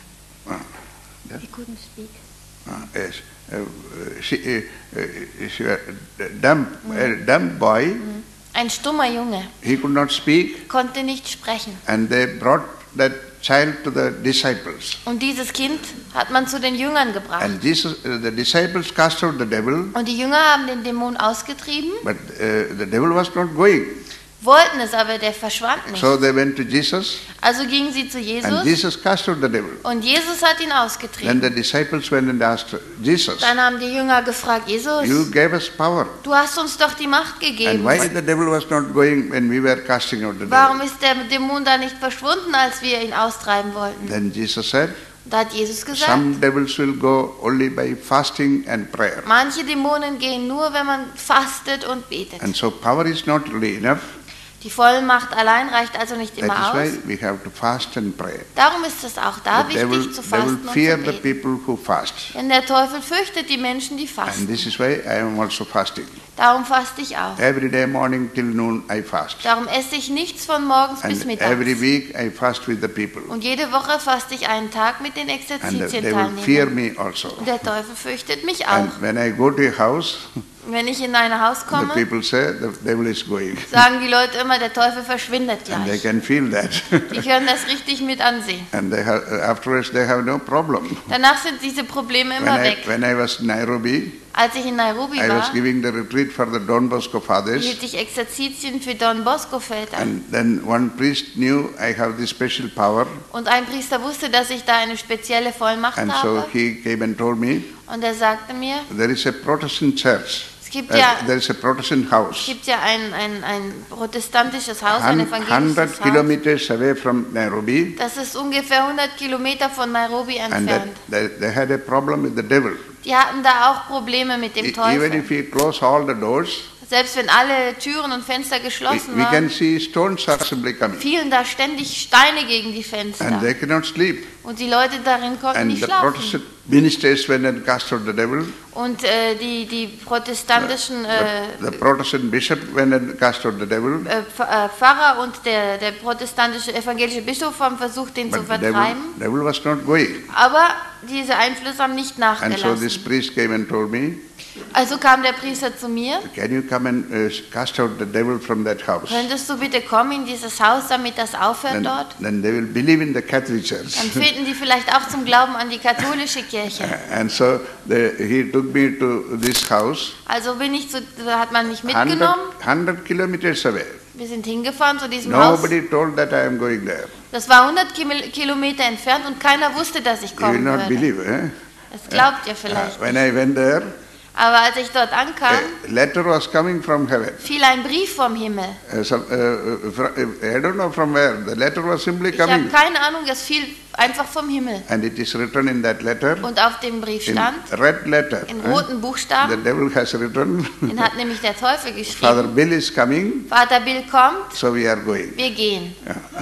Ah,
He couldn't speak.
ah, yes. Uh, she, uh, uh, she, uh, dumb, a dumb boy,
Ein stummer Junge,
he could not speak,
konnte nicht sprechen.
and they brought that child to the disciples.
Und dieses Kind hat man zu den Jüngern gebracht.
And Jesus, uh, the disciples cast out the devil,
Und die Jünger haben den Dämon ausgetrieben,
but uh, the devil was not going.
wollten es, aber der verschwand nicht.
So they went to Jesus,
Also gingen sie zu
and
Jesus
Jesus cast out the devil.
und Jesus hat ihn
Then
ausgetrieben.
the disciples went and asked Jesus,
Dann haben die Jünger gefragt,
you
Jesus,
gave us power.
du hast uns doch die Macht
And
gegeben.
why the devil was not going when we were casting out the
Warum
devil?
ist der Dämon da nicht verschwunden, als wir ihn austreiben wollten?
Then Jesus said,
Da hat Jesus gesagt,
some devils will go only by fasting and prayer.
manche Dämonen gehen nur, wenn man fastet und betet.
And so power is not really enough.
Die Vollmacht allein reicht also nicht
That
immer
is
aus.
why we have to fast and pray.
Darum ist es auch da
The devil,
wichtig zu
devil
fasten und
fear
zu
the
beten.
people who fast.
Denn der Teufel fürchtet die Menschen, die
And
fasten.
this is why I am also fasting.
Darum faste ich auch.
Every day morning till noon I fast.
Darum esse ich nichts von morgens bis
And
mittags.
every week I fast with the people.
Und jede Woche faste ich einen Tag mit den
And they will fear
Exerzitien-Teilnehmern.
me also.
Und der Teufel fürchtet mich auch.
And when I go to a house,
Wenn ich in ein Haus
the
komme,
people say the devil is going.
sagen die Leute immer, der Teufel verschwindet
And they
gleich.
can feel that.
Die können das richtig mit ansehen.
And they have, afterwards they have no problem.
Danach sind diese Probleme
When
immer
I,
weg.
when I was in Nairobi,
Als ich in Nairobi
I was
war,
giving the retreat for the Don Bosco fathers.
hielt ich Exerzitien für Don Bosco-Väter.
And then one priest knew I have this special power.
Und ein Priester wusste, dass ich da eine spezielle Vollmacht
And so
habe.
he came and told me,
Und er sagte mir,
there is a Protestant church.
es gibt
Uh,
ja,
there is a Protestant
es
house.
gibt ja ein, ein, ein protestantisches Haus, ein
Hun-
evangelisches
hundred
Haus.
kilometers away from Nairobi.
Das ist ungefähr hundert Kilometer von Nairobi
And that,
entfernt.
they, they had a problem with the devil.
Die hatten da auch Probleme mit dem
E- Even
Teufel.
if we close all the doors,
Selbst wenn alle Türen und Fenster
we,
geschlossen
we can
waren,
see stones are simply coming.
fielen da ständig Steine gegen die
And
Fenster.
they cannot sleep.
Und die Leute darin konnten
And
nicht
the
schlafen.
Protestant ministers went and cast out the devil.
Und äh, die, die protestantischen äh,
The, the Protestant bishop went and cast out the devil.
äh, Pf- äh, Pfarrer und der, der protestantische evangelische Bischof haben versucht, den zu
But the devil,
vertreiben.
devil was not going.
Aber diese Einflüsse haben nicht
And so this
nachgelassen.
priest came and told me,
Also kam der Priester zu mir,
can you come and uh, cast out the devil from that house?
könntest du bitte kommen in dieses Haus, damit das aufhört
Then,
dort?
then they will believe in the Catholic Church.
Dann finden die vielleicht auch zum Glauben an die katholische Kirche.
And so the, he took me to this house,
Also bin ich zu, hat man mich
hundred,
mitgenommen.
hundred kilometers away.
Wir sind hingefahren zu diesem Haus.
Nobody told that I am going there.
Das war hundert Kim- Kilometer entfernt und keiner wusste, dass ich
You will
kommen
not
würde.
believe, eh?
Das glaubt ihr
Uh,
vielleicht.
when I went there,
Aber als ich dort ankam,
a letter was coming from heaven.
fiel ein Brief vom Himmel.
Uh, some, uh, uh, fr- uh, I don't know from where. The letter was simply
Ich habe
coming.
keine Ahnung, es fiel einfach vom Himmel.
And it is written in that letter,
Und auf dem Brief
in
stand,
red letter.
in
eh?
roten
The
Buchstaben,
devil has written,
den hat nämlich der Teufel
Father
geschrieben,
Bill is coming,
Vater Bill kommt,
so we are going.
wir gehen.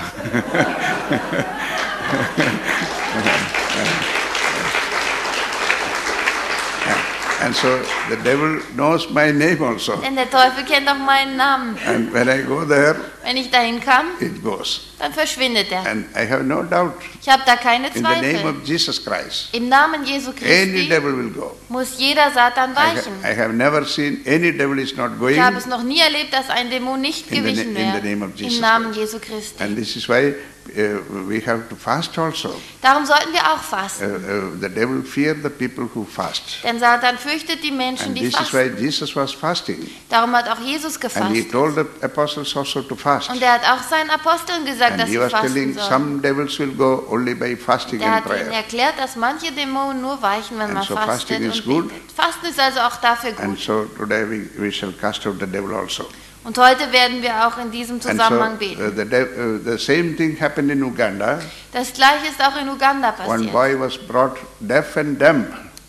And so the devil knows my name also.
Denn der Teufel kennt auch meinen Namen.
And when I go there,
Wenn ich dahin kam,
it goes.
dann verschwindet er.
And I have no doubt,
Ich habe da keine
in the name
Zweifel.
of Jesus Christ,
Im Namen Jesu
any
Christi
devil will go.
muss jeder Satan
I, ha-
weichen.
I have never seen any devil is not going.
Ich habe es noch nie erlebt, dass ein Dämon nicht
In the
gewichen
na- in the
wäre.
name of Jesus
Im Namen Jesu Christi.
And this is why uh, we have to fast also.
Darum sollten wir auch
Uh,
fasten.
uh, the devil fear the people who fast.
Denn Satan fürchtet die Menschen,
And
die
this is why
fasten.
Jesus was fasting.
Darum hat auch Jesus
And he
gefastet.
told the apostles also to fast.
Und er hat auch seinen Aposteln gesagt,
And
dass
he
sie
was
fasten
telling
sollen.
some devils will go only by fasting
Der
and
hat ihnen
prayer.
erklärt, dass manche Dämonen nur weichen, wenn
And
man
so
fastet
fasting is
und
good.
betet. Fasten ist also auch dafür
And
gut.
so today we, we shall cast out the devil also.
Und heute werden wir auch in diesem
And so
Zusammenhang
uh,
beten.
the, de- uh, the same thing happened in Uganda.
Das gleiche ist auch in Uganda
One
passiert.
boy was brought deaf and dumb.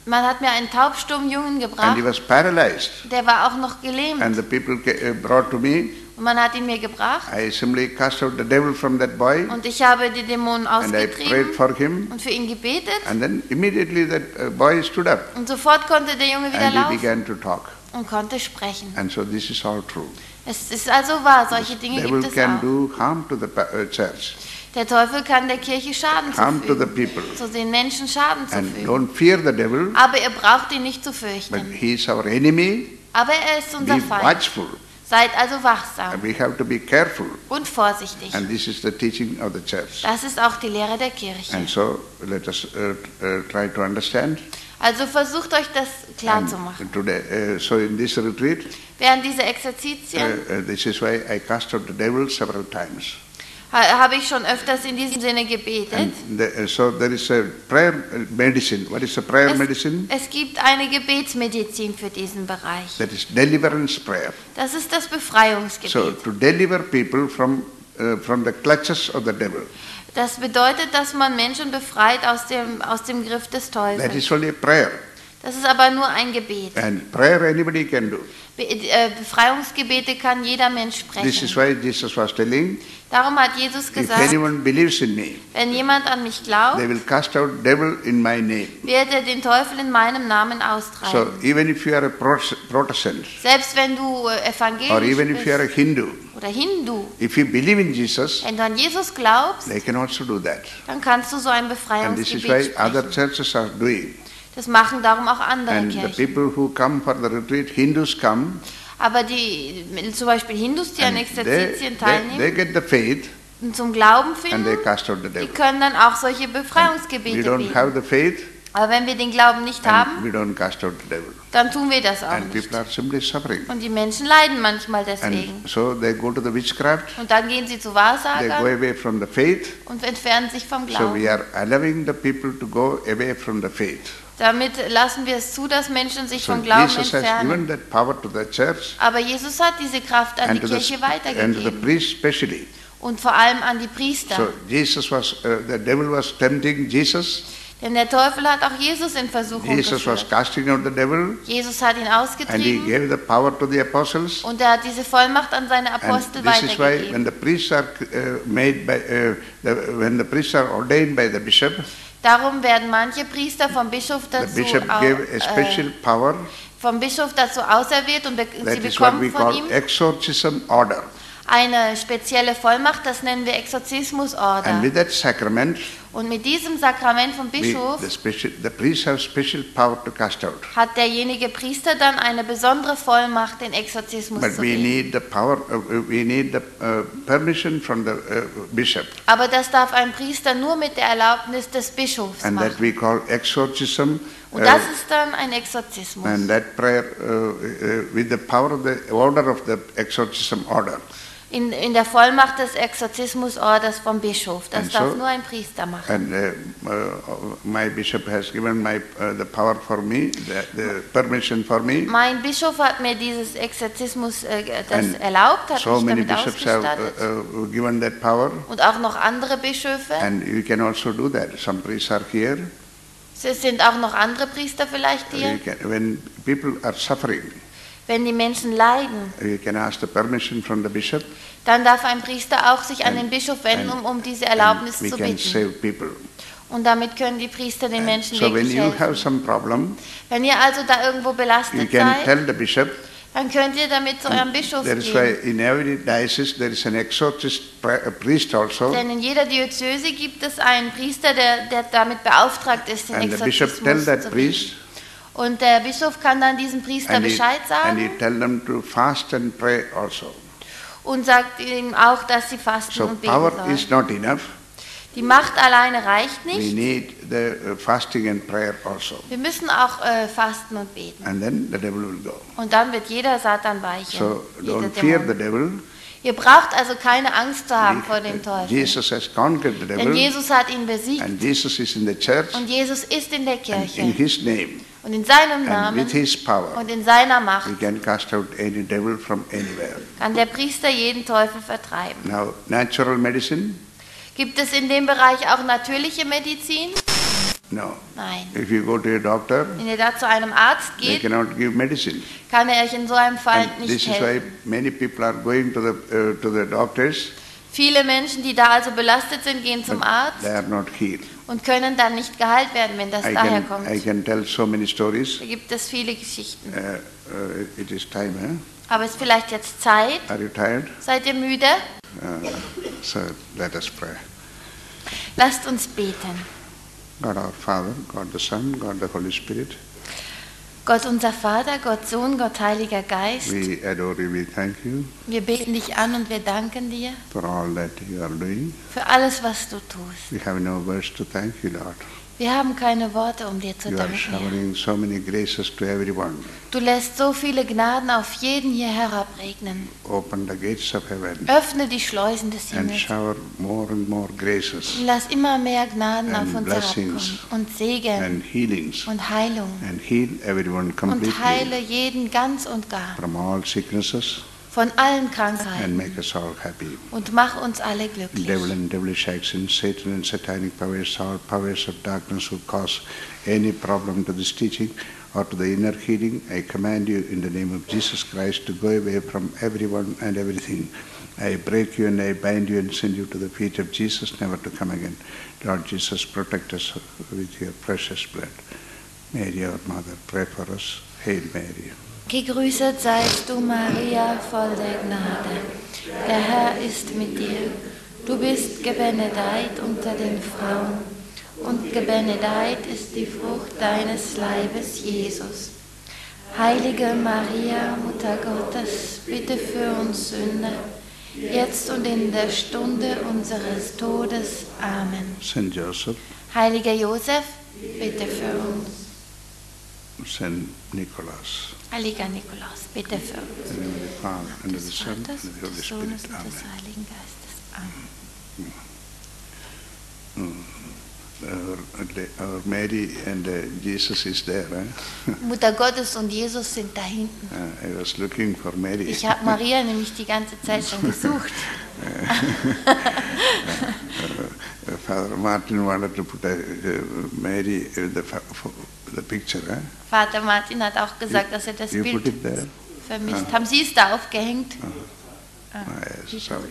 Man hat mir einen taubstummen Jungen
and
gebracht,
he was paralyzed.
der war auch noch gelähmt.
And the people ca- uh, brought to me.
Und man hat ihn mir gebracht
I simply cast out the devil from that boy,
und ich habe die Dämonen
and I prayed
ausgetrieben
for him.
und für ihn gebetet.
And then immediately that uh, boy stood up,
Und sofort konnte der Junge wieder
and he
laufen
began to talk.
und konnte sprechen.
And so this is all true.
Es ist also wahr, solche Dinge
Devil
gibt es
can
auch.
do harm to the pa- uh, church,
Der Teufel kann der Kirche Schaden
harm to the
zufügen,
people.
so den Menschen Schaden
And
zufügen.
don't fear the devil,
Aber ihr braucht ihn nicht zu
but
fürchten.
he is our enemy.
Aber er ist unser
Be
Feind.
watchful.
Seid also wachsam
And we have to be careful.
und vorsichtig.
And this is the teaching of the church.
Das ist auch die Lehre der Kirche.
And so let us uh, uh, try to understand.
Also versucht euch das klar
And
zu machen.
today, uh, so in this retreat,
Während dieser
uh,
Exerzitien
uh, this is why I cast out the devil several times.
ha habe ich schon öfters in diesem Sinne gebetet.
And the, uh, so there is a prayer uh, medicine. What is a prayer
Es,
medicine?
es gibt eine Gebetsmedizin für diesen Bereich.
That is deliverance prayer.
Das ist das
So
Befreiungsgebet.
to deliver people from uh, from the clutches of the devil.
Das bedeutet, dass man Menschen befreit aus dem, aus dem Griff des
That
Teufels.
is only a prayer.
Das ist aber nur ein Gebet.
And prayer anybody can do.
Be äh, Befreiungsgebete kann jeder Mensch
This is
sprechen.
why Jesus was telling,
Darum hat Jesus
if
gesagt,
anyone believes in me,
wenn jemand an mich glaubt,
they will cast out devil in my name.
wird er den Teufel in meinem Namen
So
austreiben.
even if you are a Pro- Protestant,
Selbst wenn du äh,
or
evangelisch
even if you are a
bist
Hindu,
oder Hindu,
if you believe in Jesus,
wenn du an Jesus glaubst,
they can also do that.
dann kannst du so ein
And this is
Befreiungsgebet
why other
sprechen.
churches are doing.
Das machen darum auch andere
And the
Kirchen.
people who come for the retreat, Hindus come,
Aber die, zum Beispiel Hindus, die an
and they,
Exerzitien
they,
teilnehmen
they get the faith
und zum Glauben
and they
finden,
cast out the
die
devil.
können dann auch solche
We
Befreiungsgebete
don't
beten.
have the faith
Aber wenn wir den Glauben nicht
and
haben,
we don't cast out the devil.
dann tun wir das auch
And
nicht.
people are simply suffering.
Und die Menschen leiden manchmal deswegen.
And so they go to the witchcraft,
Und dann gehen sie zu
they go
Wahrsagern
away from the faith.
und entfernen sich vom
So
Glauben.
we are allowing the people to go away from the faith.
Damit lassen wir es zu, dass Menschen sich
So
vom Glauben
Jesus has
entfernen.
given that power to the church
Aber Jesus hat diese Kraft an
and
die
to the,
Kirche
and to the
weitergegeben.
priest especially.
Und vor allem an die Priester.
So Jesus was, uh, the devil was tempting Jesus.
Denn der Teufel hat auch Jesus in Versuchung
Jesus was
geführt.
casting out the devil,
Jesus hat ihn
and he
ausgetrieben
gave the power to the apostles.
und er hat diese Vollmacht an seine
And
Apostel
this is why
weitergegeben.
when the priests are uh, made by, uh, the, when the priests are ordained by the bishop,
Darum werden manche Priester vom Bischof
the
dazu,
bishop
au-
gave a special
äh,
power.
vom Bischof dazu auserwählt und be sie
That is what we
bekommen von
call
ihm
exorcism order.
eine spezielle Vollmacht, das nennen wir
And
Exorzismusorder.
with that sacrament,
Und mit diesem Sakrament vom
we,
Bischof
the, special, the priests have special power to cast out.
hat derjenige Priester dann eine besondere Vollmacht, den Exorzismus
But
zu
we
geben.
need the power, uh, we need the uh, permission from the uh, bishop.
Aber das darf ein Priester nur mit der Erlaubnis des Bischofs
And that
machen.
we call exorcism.
Und
uh,
das ist dann ein Exorzismus.
and that prayer uh, uh, with the power of the order of the exorcism order.
In, in der Vollmacht des Exorzismusorders vom Bischof. Das
And
darf
so-
nur ein Priester machen.
And uh, uh, my bishop has given my uh, the power for me, the, the permission for me.
Mein Bischof hat mir dieses Exorzismus äh, das
And
erlaubt, hat
so
mich
many
damit
bishops have
ausgestattet.
uh, uh, given that power,
Und auch noch andere Bischöfe.
and you can also do that. Some priests are here.
Es sind auch noch andere Priester vielleicht hier.
You can, when people are suffering,
Wenn die Menschen leiden,
you can ask the permission from the bishop.
dann darf ein Priester auch sich an
And-
den Bischof wenden, um,
and-
um diese
and
Erlaubnis
we
zu
can
bitten.
save people.
Und damit können die Priester den Menschen
So when
wirklich
you
helfen.
have some problem,
Wenn ihr also da irgendwo
you
belastet
can
seid,
tell the bishop.
dann könnt ihr damit zu eurem Bischof
That is why
gehen.
in every diocese there is an exorcist pri- a priest also,
Denn in jeder Diözese gibt es einen Priester, der, der damit beauftragt ist, den
and the bishop tell
Exorzismus
that
zu
priest,
beten. Und der Bischof kann dann diesem Priester
and he,
Bescheid
and he
sagen
tell them to fast and pray also.
und sagt ihm auch, dass sie fasten
So
und beten
power
sollen.
is not enough.
Die Macht alleine reicht
We
nicht.
need the uh, fasting and prayer also,
Wir müssen auch äh, fasten und beten.
and then the devil will go.
Und dann wird jeder Satan weichen.
So
jeder
don't fear
Dämon.
the devil.
Ihr braucht also keine Angst zu haben vor dem Teufel.
Jesus has conquered the
Denn
devil,
Jesus hat ihn besiegt.
and Jesus is in the church,
Und Jesus ist in der
and
Kirche.
in His name,
Und in seinem
and
Namen
with His power,
und in seiner Macht
we can cast out any devil from anywhere.
kann der Priester jeden Teufel vertreiben.
Now, natural medicine,
Gibt es in dem Bereich auch natürliche Medizin?
No.
Nein.
If you go to a doctor,
Wenn ihr da zu einem Arzt
they
geht,
cannot give medicine.
kann er euch in so einem Fall
And
nicht
this is why
helfen.
many people are going to the uh, to the doctors,
Viele Menschen, die da also belastet sind, gehen zum
but
Arzt
they are not healed.
und können dann nicht geheilt werden, wenn das
I
daher
can
kommt.
I can tell so many stories.
Da gibt es viele Geschichten.
Uh, uh, it is time, eh?
Aber es ist vielleicht jetzt Zeit.
Are you tired?
Seid ihr müde?
Uh, so let us pray.
Lasst uns beten.
God our Father, God the Son, God the Holy Spirit,
Gott unser Vater, Gott Sohn, Gott Heiliger Geist,
we adore you, we thank you
wir beten dich an und wir danken dir
for all that you are doing.
für alles, was du tust.
We have no words to thank you, Lord.
Wir haben keine Worte, um dir zu
You are
danken. Herr.
showering so many graces to everyone.
Du lässt so viele Gnaden auf jeden hier herabregnen.
Open the gates of heaven
Öffne die Schleusen des
and
Himmels.
shower more and more graces
Lass immer mehr Gnaden
and
auf uns
blessings
herabkommen und Segen
and healings
und Heilung
and heal everyone
und
completely
heile jeden ganz und gar
from all sicknesses
von allen
and
Krankheiten
make us all happy.
und mach uns alle glücklich.
Devil and devilish actions, Satan and satanic powers, all powers of darkness who cause any problem to this teaching or to the inner healing, I command you in the name of Jesus Christ to go away from everyone and everything. I break you and I bind you and send you to the feet of Jesus, never to come again. Lord Jesus, protect us with your precious blood. Mary, our Mother, pray for us. Hail Mary.
Gegrüßet seist du, Maria, voll der Gnade. Der Herr ist mit dir. Du bist gebenedeit unter den Frauen, und gebenedeit ist die Frucht deines Leibes, Jesus. Heilige Maria, Mutter Gottes, bitte für uns Sünder, jetzt und in der Stunde unseres Todes. Amen.
Saint Joseph,
Heiliger Josef, bitte für uns.
Saint Nicholas,
Heiliger Nikolaus, bitte für uns.
in the name of the Father, and of the
Des
Son, and
Vaters,
of the Holy
des
Spirit.
Sohnes und
Amen.
des Heiligen Geistes. Amen.
Our, our Mary and uh, Jesus is there. Eh?
Mutter Gottes und Jesus sind da hinten.
Uh, I was looking for Mary.
Ich habe Maria nämlich die ganze Zeit schon gesucht.
Uh, Father Martin wanted to put a, uh, Mary in the, fa- fo- the picture. Eh?
Vater Martin hat auch gesagt, dass er das
You put
Bild
it there?
vermisst. Haben Sie es da aufgehängt?
Ah, yes, sorry.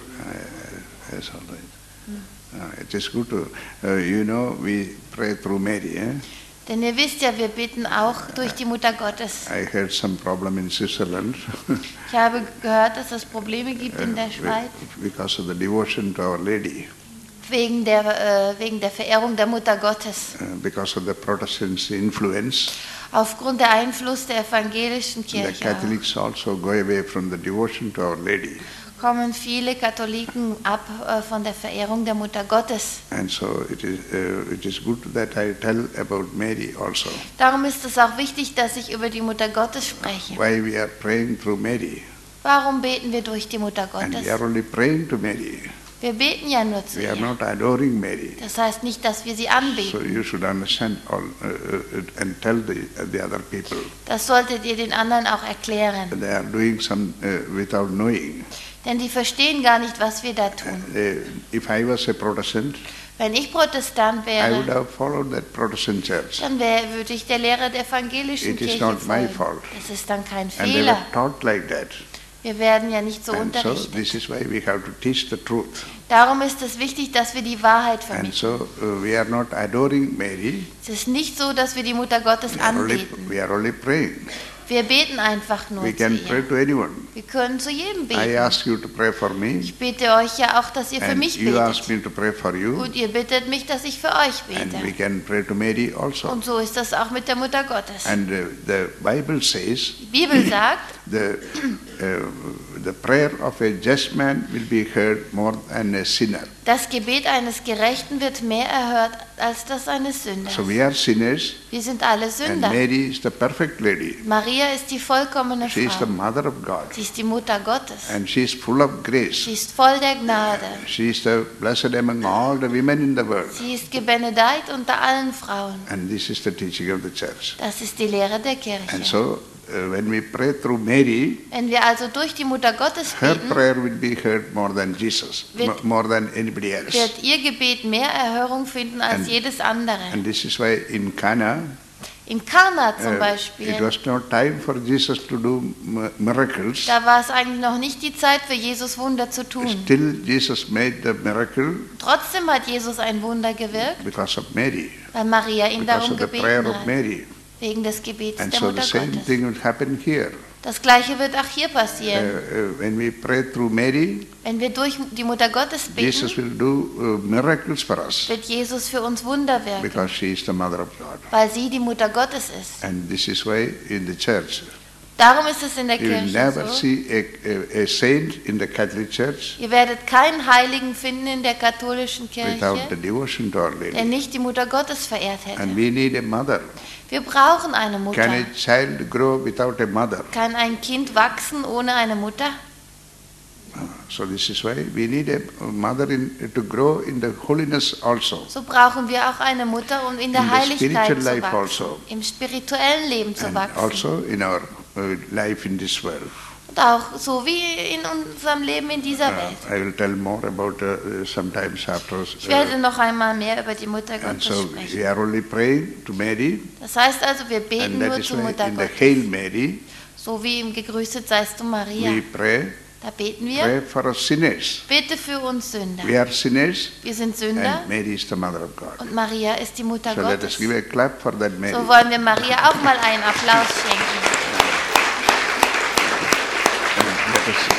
Uh, yes, all right. Uh, it is good to, uh, you know, we pray through Mary. Eh?
Denn ihr wisst ja, wir beten auch durch die Mutter Gottes.
I heard some problem in Switzerland
Ich habe gehört, dass es Probleme gibt in der Schweiz
because of the devotion to Our Lady,
wegen der, äh, wegen der Verehrung der Mutter Gottes.
uh, because of the Protestants' influence.
Aufgrund der Einfluss der evangelischen
The
Kirche
Catholics also go away from the devotion to Our Lady.
kommen viele Katholiken ab äh, von der Verehrung der Mutter Gottes.
And so it is, uh, it is good that I tell about Mary also.
Darum ist es auch wichtig, dass ich über die Mutter Gottes spreche.
Why we are praying through Mary.
Warum beten wir durch die Mutter
And
Gottes?
we are only praying to Mary.
Wir beten ja nur zu
We are
ihr.
not adoring Mary.
Das heißt nicht, dass wir sie
So
anbeten.
you should understand all, uh, uh, and tell the, uh, the other people.
Das solltet ihr den anderen auch erklären.
They are doing some uh, without knowing.
Denn die verstehen gar nicht, was wir da tun.
Uh, if I was a Protestant,
Wenn ich Protestant
I would
wäre,
have followed that Protestant church.
dann wär, würde ich der Lehre der evangelischen
It is
Kirche
not my
folgen.
fault.
Das ist dann kein
And they were
Fehler.
taught like that.
Wir werden ja nicht so
And so
unterrichtet.
this is why we have to teach the truth.
Darum ist es wichtig, dass wir die Wahrheit
And
vermitteln.
so uh, we are not adoring Mary.
Es ist nicht so, dass wir die Mutter Gottes
We are only,
anbeten.
we are only praying.
Wir beten einfach nur
We
zu
can pray
ihr.
to anyone.
Wir können zu jedem
I
beten.
ask you to pray for me,
Ich bitte euch ja auch, dass ihr für
and
mich
you ask
betet.
me to pray for you,
Und ihr bittet mich, dass ich für euch
and we
bete.
can pray to Mary also.
Und so ist das auch mit der Mutter Gottes.
And uh, the Bible says
Die Bibel sagt,
the uh, the prayer of a just man will be heard more than a sinner.
das Gebet eines Gerechten wird mehr erhört als das eines Sünders.
So we are sinners,
Wir sind alle
and
Sünder.
Mary is the perfect lady.
Maria ist die vollkommene
She is the
Frau.
mother of God,
Sie ist die Mutter Gottes.
and she is full of grace.
Sie ist voll der Gnade.
She is the blessed among all the women in the world.
Sie ist gebenedeit unter allen Frauen.
And this is the teaching of the church.
Das ist die Lehre der
And
Kirche.
so uh, when we pray through Mary,
Wenn wir also durch die Mutter Gottes
her
beten,
prayer will be heard more than Jesus,
Wird-
mo- more than anybody else.
wird ihr Gebet mehr Erhörung finden als
And-
jedes andere.
And this is why in Cana,
In Kana zum
uh,
Beispiel,
it was not time for Jesus to do m- miracles.
da war es eigentlich noch nicht die Zeit für Jesus Wunder zu tun.
Still, Jesus made the miracle
Trotzdem hat Jesus ein Wunder gewirkt,
because of Mary,
weil Maria ihn
because
darum
of the prayer
gebeten
of
hat,
Mary.
wegen des Gebets
And
der
so the
Mutter
same
Gottes.
thing will happen here.
Das Gleiche wird auch hier
Uh,
passieren.
uh, when we pray through Mary,
Wenn wir durch die Mutter Gottes
Jesus
beten,
will do uh, miracles for us
wird Jesus für uns Wunder wirken,
because she is the mother of God.
weil sie die Mutter Gottes ist.
And this is why in the church,
Darum ist es in der
you will
Kirche
never
so.
see a, a, a saint in the Catholic Church
Ihr werdet keinen Heiligen finden in der katholischen
without the
Kirche,
devotion to Our
der
Lady.
nicht die Mutter Gottes verehrt
And
hätte.
we need a mother.
Wir brauchen eine
Can
Mutter.
a child grow without a mother?
Kann ein Kind wachsen ohne eine Mutter?
So this is why we need a mother in, to grow in the holiness also.
So brauchen wir auch eine Mutter, um in der
In the
Heiligkeit
spiritual
zu
life
wachsen,
also.
im spirituellen Leben zu
And
wachsen.
also in our uh, life in this world.
Und auch so wie in unserem Leben in dieser
Uh,
Welt.
I will tell more about uh, sometimes after.
Ich werde
Uh,
noch einmal mehr über die Mutter
and
Gottes
so
sprechen.
we are only praying to Mary,
Das heißt also, wir beten
and that
nur
is
zur
why
Mutter
in the
Gottes.
Hail Mary
So wie im Gegrüßet seist du Maria.
we pray,
Da beten wir,
pray for us sinners.
bitte für uns Sünder.
We are sinners,
Wir sind Sünder
and Mary is the mother of God.
und Maria ist die Mutter
So let us
Gottes.
give a clap for that Mary.
So wollen wir Maria auch mal einen Applaus schenken.
And let us,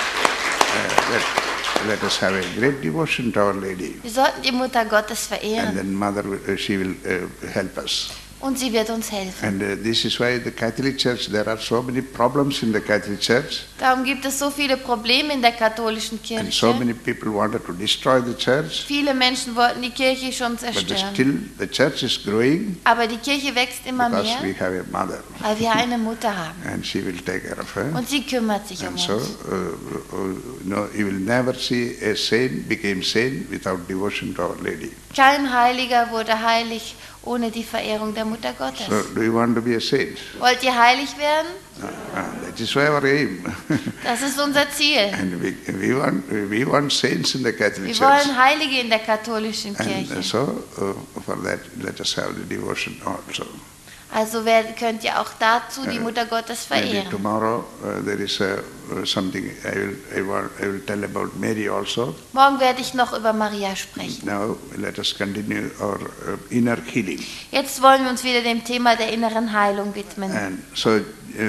uh, let, let us have a great devotion to Our Lady.
Wir sollten die Mutter Gottes
And
verehren
then Mother, will- uh, she will uh, help us.
und sie wird uns helfen.
And uh, this is why the Catholic Church, there are so many problems in the Catholic Church.
Darum gibt es so viele Probleme in der katholischen
And so
Kirche.
many people wanted to destroy the church.
Viele Menschen wollten die Kirche schon
But
zerstören.
still the church is growing
Aber die Kirche wächst immer
because
mehr,
we have a mother.
weil wir eine Mutter haben.
And she will take care of her.
Und sie kümmert sich um
And so,
uns.
uh, uh, no, you will never see a saint became saint without devotion to Our Lady.
Kein Heiliger wurde heilig ohne die Verehrung der Mutter Gottes.
So, do you want to be a saint?
Wollt ihr heilig werden?
Uh, uh, that is our aim.
Das ist unser Ziel.
And we, we, want, we want saints in the Catholic
Wir
Church.
wollen Heilige in der katholischen
And
Kirche.
uh, so, uh, for that, let us have the devotion also.
Also wer- könnt ihr auch dazu die Mutter Gottes
Maybe
verehren.
tomorrow uh, there is uh, uh, something I will, I, want, I will tell about Mary also.
Morgen werde ich noch über Maria sprechen.
Now let us continue our uh, inner healing.
Jetzt wollen wir uns wieder dem Thema der inneren Heilung widmen.
And so uh,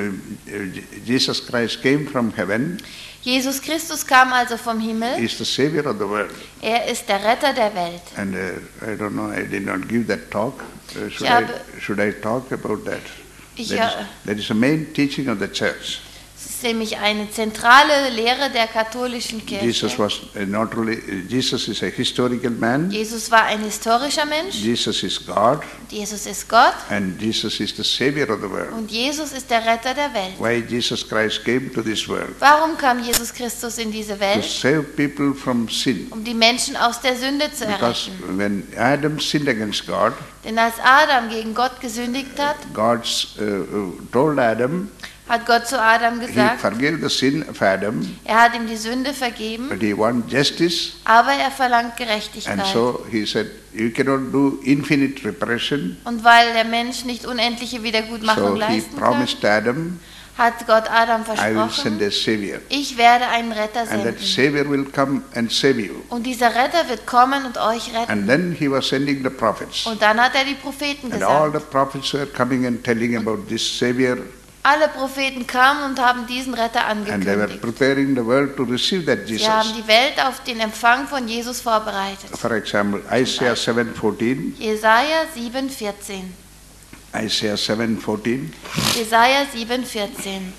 uh, Jesus Christ came from heaven.
Jesus Christus kam also vom Himmel.
He is the Savior of the world.
Er ist der Retter der Welt.
And uh, I don't know, I did not give that talk. Uh, should,
Ja,
I,
aber-
should I talk about that?
Ich,
That
ja,
is, that is the main teaching of the church.
es ist nämlich eine zentrale Lehre der katholischen
Jesus
Kirche.
was uh, not only, uh, Jesus is a historical man.
Jesus war ein historischer Mensch.
Jesus is God.
Jesus ist Gott.
And Jesus is the Savior of the world.
Und Jesus ist der Retter der Welt.
Why Jesus Christ came to this world?
Warum kam Jesus Christus in diese
To
Welt?
save people from sin.
Um die Menschen aus der Sünde zu
Because
erretten.
when Adam sinned against God,
Denn als Adam gegen Gott gesündigt hat,
God uh, uh, told Adam,
hat Gott zu Adam
he
gesagt,
forgave the sin of Adam,
er hat ihm die Sünde vergeben,
but he wants justice.
aber er verlangt
And
Gerechtigkeit.
so he said, you cannot do infinite reparation.
Und weil der Mensch nicht unendliche Wiedergutmachung
So he
leisten kann,
promised Adam,
hat Gott Adam
I will send
versprochen,
a Savior.
ich werde einen Retter
And that
senden.
Savior will come and save you.
Und dieser Retter wird kommen und euch retten.
And then he was sending the prophets.
Und dann hat er die Propheten
And all
gesagt.
the prophets were coming and telling about this Savior.
Alle Propheten kamen und haben diesen Retter
And they were
angekündigt.
preparing the world to receive that
Sie haben
Jesus.
die Welt auf den Empfang von Jesus vorbereitet.
For example, Isaiah seven fourteen.
Jesaja sieben vierzehn.
Isaiah seven fourteen.
Jesaja sieben vierzehn.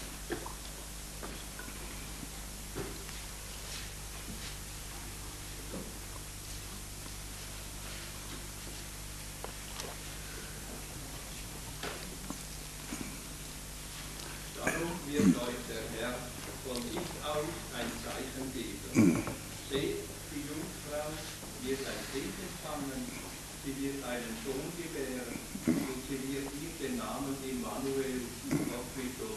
Darum wird euch der Herr von sich aus ein Zeichen geben. Seht, die Jungfrau wird ein Kind empfangen, sie wird einen Sohn gebären und sie wird ihm den Namen Immanuel, Gott mit uns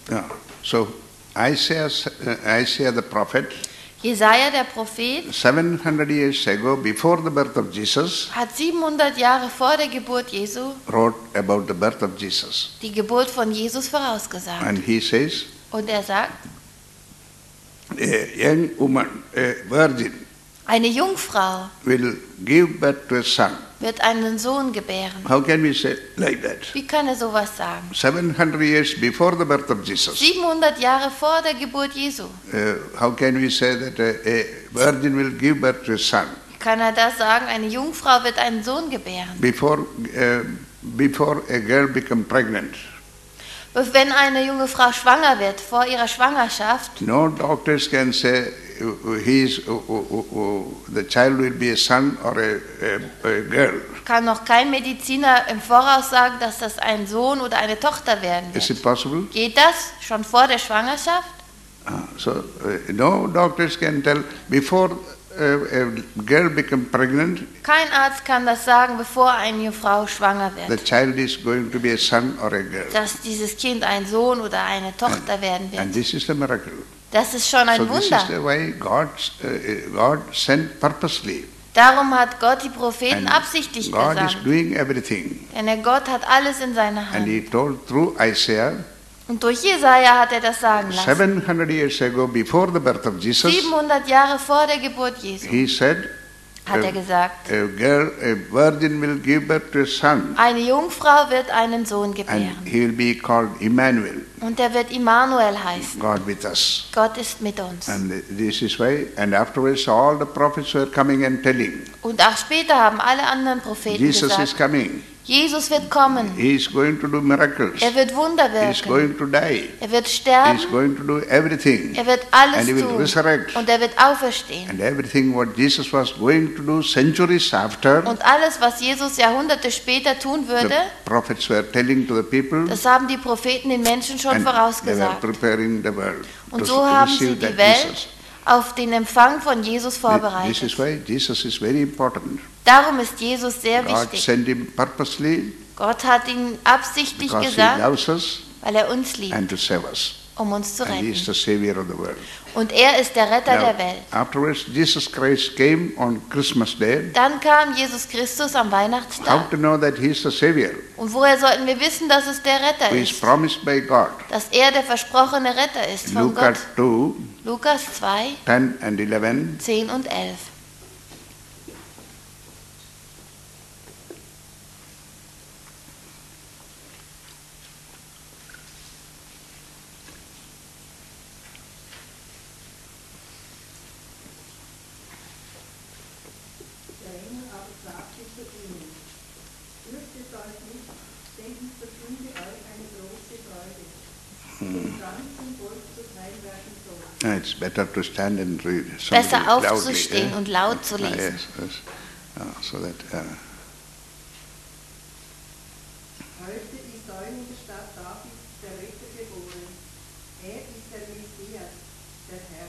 Yeah. So Isaiah, uh, Isaiah the prophet,
Jesaja, der Prophet,
seven hundred years ago, before the birth of Jesus,
hat siebenhundert Jahre vor der Geburt Jesu
wrote about the birth of Jesus.
die Geburt von Jesus vorausgesagt.
And he says,
Und er sagt,
a young woman, a virgin,
eine Jungfrau
will give birth to a son.
wird einen Sohn gebären.
How can we say like that?
Wie kann er sowas sagen?
seven hundred years before the birth of Jesus.
siebenhundert Jahre vor der Geburt Jesu.
Uh, how can we say that a, a virgin will give birth to a son?
Wie kann er das sagen? Eine Jungfrau wird einen Sohn gebären.
Before, uh, before a girl become pregnant,
Wenn eine junge Frau schwanger wird, vor ihrer Schwangerschaft,
no doctors can say uh, he is, uh, uh, uh, the child will be a son or a, a, a girl.
kann noch kein Mediziner im Voraus sagen, dass das ein Sohn oder eine Tochter werden
Is
wird.
it possible?
Geht das schon vor der Schwangerschaft?
Uh, so uh, no doctors can tell before uh, a girl become pregnant,
Kein Arzt kann das sagen, bevor eine Frau schwanger
the
wird,
child is going to be a son or a girl.
dass dieses Kind ein Sohn oder eine Tochter werden
And
wird.
this is the miracle.
Das ist schon ein
So this is
Wunder.
the way God, uh, God sent purposely.
Darum hat Gott die Propheten
And
absichtlich
God is
gesandt.
doing everything.
Denn der Gott hat alles in seiner
And
Hand.
he told through Isaiah,
Und durch Jesaja hat er das sagen lassen.
seven hundred years ago, before the birth of Jesus,
siebenhundert Jahre vor der Geburt Jesu
he said,
hat er gesagt,
a girl, a virgin will give birth to a son,
eine Jungfrau wird einen Sohn
and
gebären.
he will be called Emmanuel,
Und er wird Immanuel heißen.
God with us.
Gott ist mit uns.
And this is why, and afterwards all the prophets were coming and telling,
Und auch später haben alle anderen Propheten
Jesus is
gesagt,
coming,
Jesus wird kommen.
he is going to do miracles,
Er wird Wunder
he is
wirken.
going to die,
Er wird
he is
sterben.
going to do everything,
Er wird
and
alles
he will
tun.
resurrect.
Und er wird auferstehen.
And everything what Jesus was going to do centuries after,
Und alles, was Jesus Jahrhunderte später tun
the
würde,
prophets were telling to the people,
das haben die Propheten den Menschen schon
and they were
vorausgesagt.
preparing the world
Und
to
so haben sie
receive
die
that
Welt
Jesus.
auf den Empfang von Jesus
This is
vorbereitet.
why Jesus is very important.
Darum ist Jesus sehr
God
wichtig.
sent him purposely
Gott hat ihn absichtlich
because he
gesandt,
loves us
weil er uns liebt,
and to save us.
um uns zu
And he is
retten.
the savior of the world.
Und er ist der Retter
Now,
der Welt.
afterwards, Jesus Christ came on Christmas Day.
Dann kam Jesus Christus am
How
Weihnachtstag.
to know that he is the savior?
Und woher sollten wir wissen, dass es der Retter
Who is
ist?
promised by God.
Dass er der versprochene Retter ist von
Luke
Gott.
two,
Lukas zwei,
ten and eleven.
zehn und elf.
Der Engel aber sagte zu ihnen, fürchtet euch nicht, denn ich verkünde euch eine große Freude, die dem ganzen Volk zuteil werden soll.
Ah, it's better to stand and read. somebody
Besser
loudly,
aufzustehen
eh?
und laut zu
Ah,
lesen.
yes, yes. Ah, so that, uh,
Heute ist euch in der Stadt David der Retter geboren. Er ist der Messias, der Herr.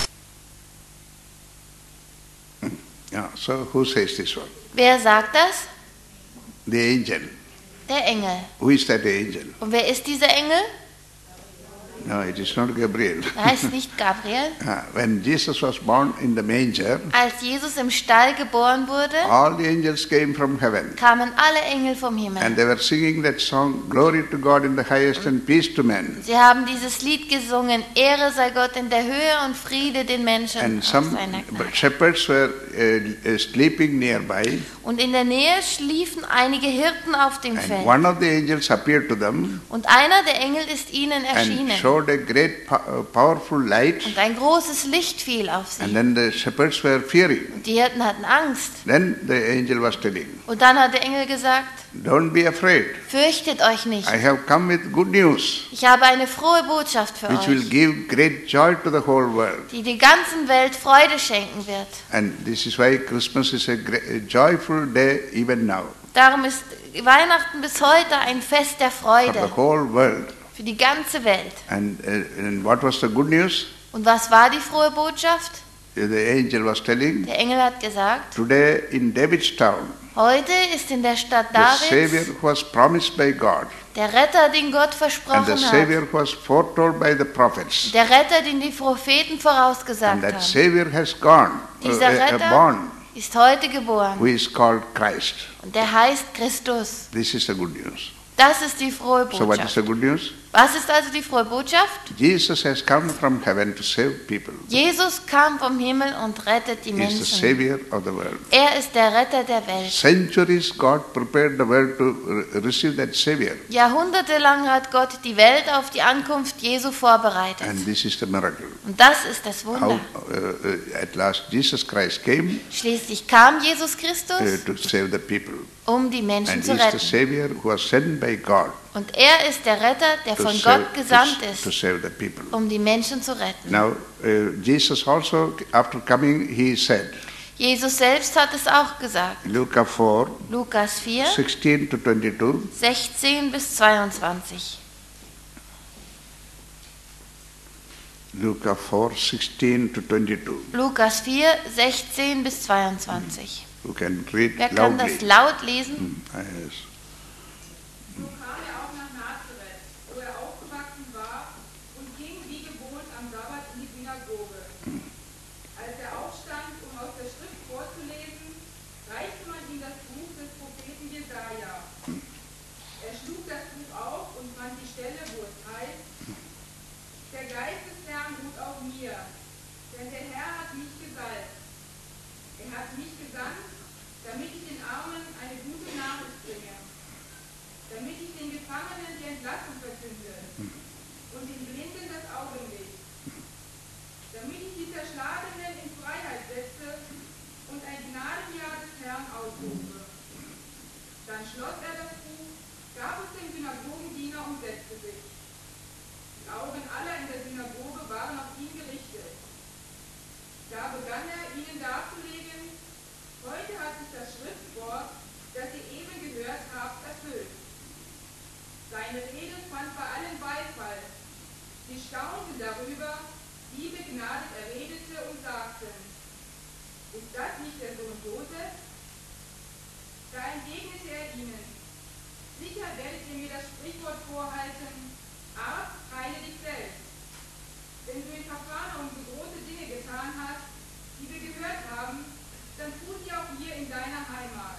yeah, so who says this one?
Wer sagt das?
The angel.
Der Engel.
Who is that angel?
Und wer ist dieser Engel?
No, it is not Gabriel.
Er heißt nicht Gabriel.
Ah, when Jesus was born in the manger,
Als Jesus im Stall geboren wurde,
all the angels came from heaven.
kamen alle Engel vom Himmel.
And they were singing that song, Glory to God in the highest and peace to men.
Sie haben dieses Lied gesungen, Ehre sei Gott in der Höhe und Friede den Menschen
And
auf
some
seiner Gnade.
shepherds were uh, uh, sleeping nearby,
Und in der Nähe schliefen einige Hirten auf dem
and
Feld.
one of the angels appeared to them
Und einer der Engel ist ihnen
and
erschienen.
showed a great po- uh, powerful light,
Und ein großes Licht fiel auf
and
sie.
then the shepherds were fearing.
Und die Hirten hatten Angst.
Then the angel was telling,
Und dann hat der Engel gesagt,
don't be afraid,
fürchtet euch nicht.
I have come with good news,
Ich habe eine frohe Botschaft für
which will
euch,
give great joy to the whole world.
die der ganzen Welt Freude schenken wird.
And this is why Christmas is a, gra- a joyful day even now,
Darum ist Weihnachten bis heute ein Fest der
for the
Freude
whole world.
für die ganze Welt.
And, uh, and what was the good news?
Und was war die frohe Botschaft?
The angel was telling,
Der Engel hat gesagt,
today in David's town,
heute ist in der Stadt
the Savior
Davids
was promised by God,
der Retter, den Gott
and the
versprochen
Savior
hat.
was foretold by the prophets.
Der Retter, den die Propheten
And
vorausgesagt
that
haben,
Savior has gone, uh,
Dieser
uh,
Retter
born,
ist heute geboren.
who is called Christ.
Und der heißt Christus.
This is the good news.
Das ist die frohe
So what is
Botschaft.
the good news?
Was ist also die frohe Botschaft?
Jesus has come from heaven to save people.
Jesus kam vom Himmel und rettet die
He is the
Menschen.
Savior of the world.
Er ist der Retter der Welt.
Centuries God prepared the world to re- receive that Savior.
Jahrhundertelang hat Gott die Welt auf die Ankunft Jesu vorbereitet.
And this is the miracle.
Und das ist das
How
Wunder.
uh, uh, at last Jesus Christ came
Schließlich kam Jesus
uh,
Christus,
to save the people.
um die Menschen
And
zu
he is the
retten.
Savior who was sent by God
Und er ist der Retter, der
to
von
save,
Gott gesandt
to, to
ist,
save the people.
um die Menschen zu retten.
Now, uh, Jesus also, after coming, he said,
Jesus selbst hat es auch gesagt.
Luke four,
Lukas vier,
sixteen to twenty-two.
sechzehn bis zweiundzwanzig.
Luke four, sixteen to twenty-two.
Lukas vier, sechzehn bis zweiundzwanzig.
You can read
Wer kann
loudly.
das laut lesen?
Mm, yes.
So kam er auch nach Nazareth, wo er aufgewachsen war, und ging wie gewohnt am Sabbat in die Synagoge. Als er aufstand, um aus der Schrift vorzulesen, reichte man ihm das Buch des Propheten Jesaja. Er schlug das Buch auf und fand die Stelle, wo es heißt: Der Geist des Herrn ruht auf mir, denn der Herr hat mich gesalbt. Er hat mich gesandt, damit ich den Armen eine gute Nachricht bringe, damit ich den Gefangenen die Entlassung verkünde und den Blinden das Augenlicht, damit ich die Zerschlagenen in Freiheit setze und ein Gnadenjahr des Herrn ausrufe. Dann schloss er das Buch, gab es dem Synagogendiener und setzte sich. Die Augen aller in der Synagoge waren auf ihn gerichtet. Da begann er, ihnen darzulegen: Heute hat sich das Schriftwort, das ihr eben gehört habt, erfüllt. Seine Rede fand bei allen Beifall. Sie staunten darüber, wie begnadet er redete und sagten: Ist das nicht der Sohn Josef? Da entgegnete er ihnen: Sicher werdet ihr mir das Sprichwort vorhalten: Arzt, heile dich selbst. Wenn du in Kapharnaum so große Dinge getan hast, die wir gehört haben, dann tu sie auch hier in deiner Heimat.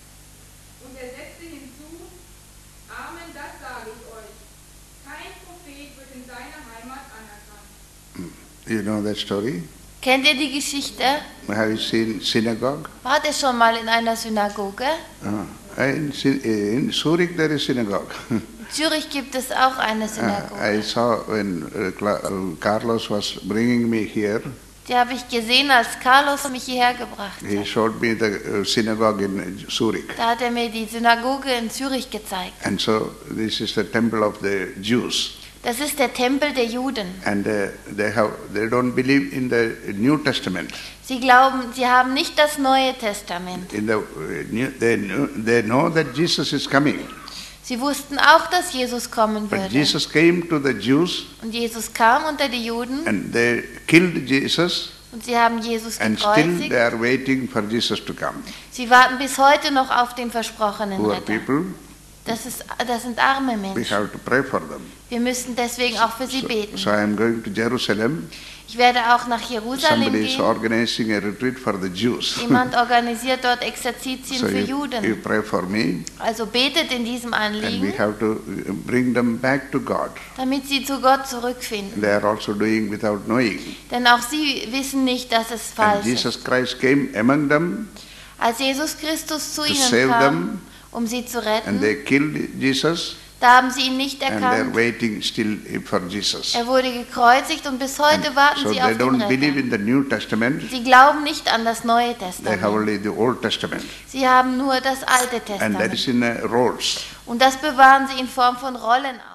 Und er setzte hinzu: Amen, das sage ich euch. Kein Prophet wird in seiner Heimat anerkannt.
You know that story?
Kennt ihr die Geschichte?
Have you seen synagogue?
Wart ihr schon mal in einer Synagoge?
Uh, in, Sy- in Zurich there is synagogue.
In Zürich gibt es auch eine
Uh,
Synagoge.
I saw when uh, Cla- uh, Carlos was bringing me here,
Die habe ich gesehen, als Carlos mich hierher gebracht
he
hat.
showed me the uh, synagogue in Zurich.
Da hat er mir die Synagoge in Zürich gezeigt.
And so this is the temple of the Jews.
Das ist der Tempel der Juden.
And uh, they have they don't believe in the New Testament.
Sie glauben, sie haben nicht das Neue Testament.
In the uh, new, they know, they know that Jesus is coming.
Sie wussten auch, dass Jesus kommen
But
würde.
Jesus came to the Jews
Und Jesus kam unter die Juden
and they killed Jesus,
und sie haben Jesus
and still
gekreuzigt.
they are waiting for Jesus to come.
Sie warten bis heute noch auf den versprochenen
Poor
Retter.
people,
Das, ist, das sind arme
we
Menschen.
have to pray for them.
Wir müssen deswegen auch für sie
So,
beten.
so I am going to Jerusalem.
Ich werde auch nach Jerusalem
Somebody is
gehen.
organizing a retreat for the Jews.
Jemand organisiert dort Exerzitien
So
für
you, you
Juden.
pray for me,
Also betet in diesem
and we
Anliegen,
have to bring them back to God.
damit sie zu Gott zurückfinden.
They are also doing without knowing.
Denn auch sie wissen nicht, dass es
And
falsch ist.
Jesus Christ came among them,
Als Jesus Christus zu
to
ihnen
save
kam,
them,
um sie zu
and
retten,
they killed Jesus,
da haben sie ihn nicht
and they are
erkannt.
waiting still for Jesus.
Er wurde gekreuzigt und bis heute
And
warten
so
sie
they
auf den
don't believe
Retter.
in the New Testament.
Sie glauben nicht an das Neue
They have
Testament.
only the Old Testament,
Sie haben nur das Alte
and that is
Testament.
in uh, rolls.
Und das bewahren sie in Form von Rollen auf.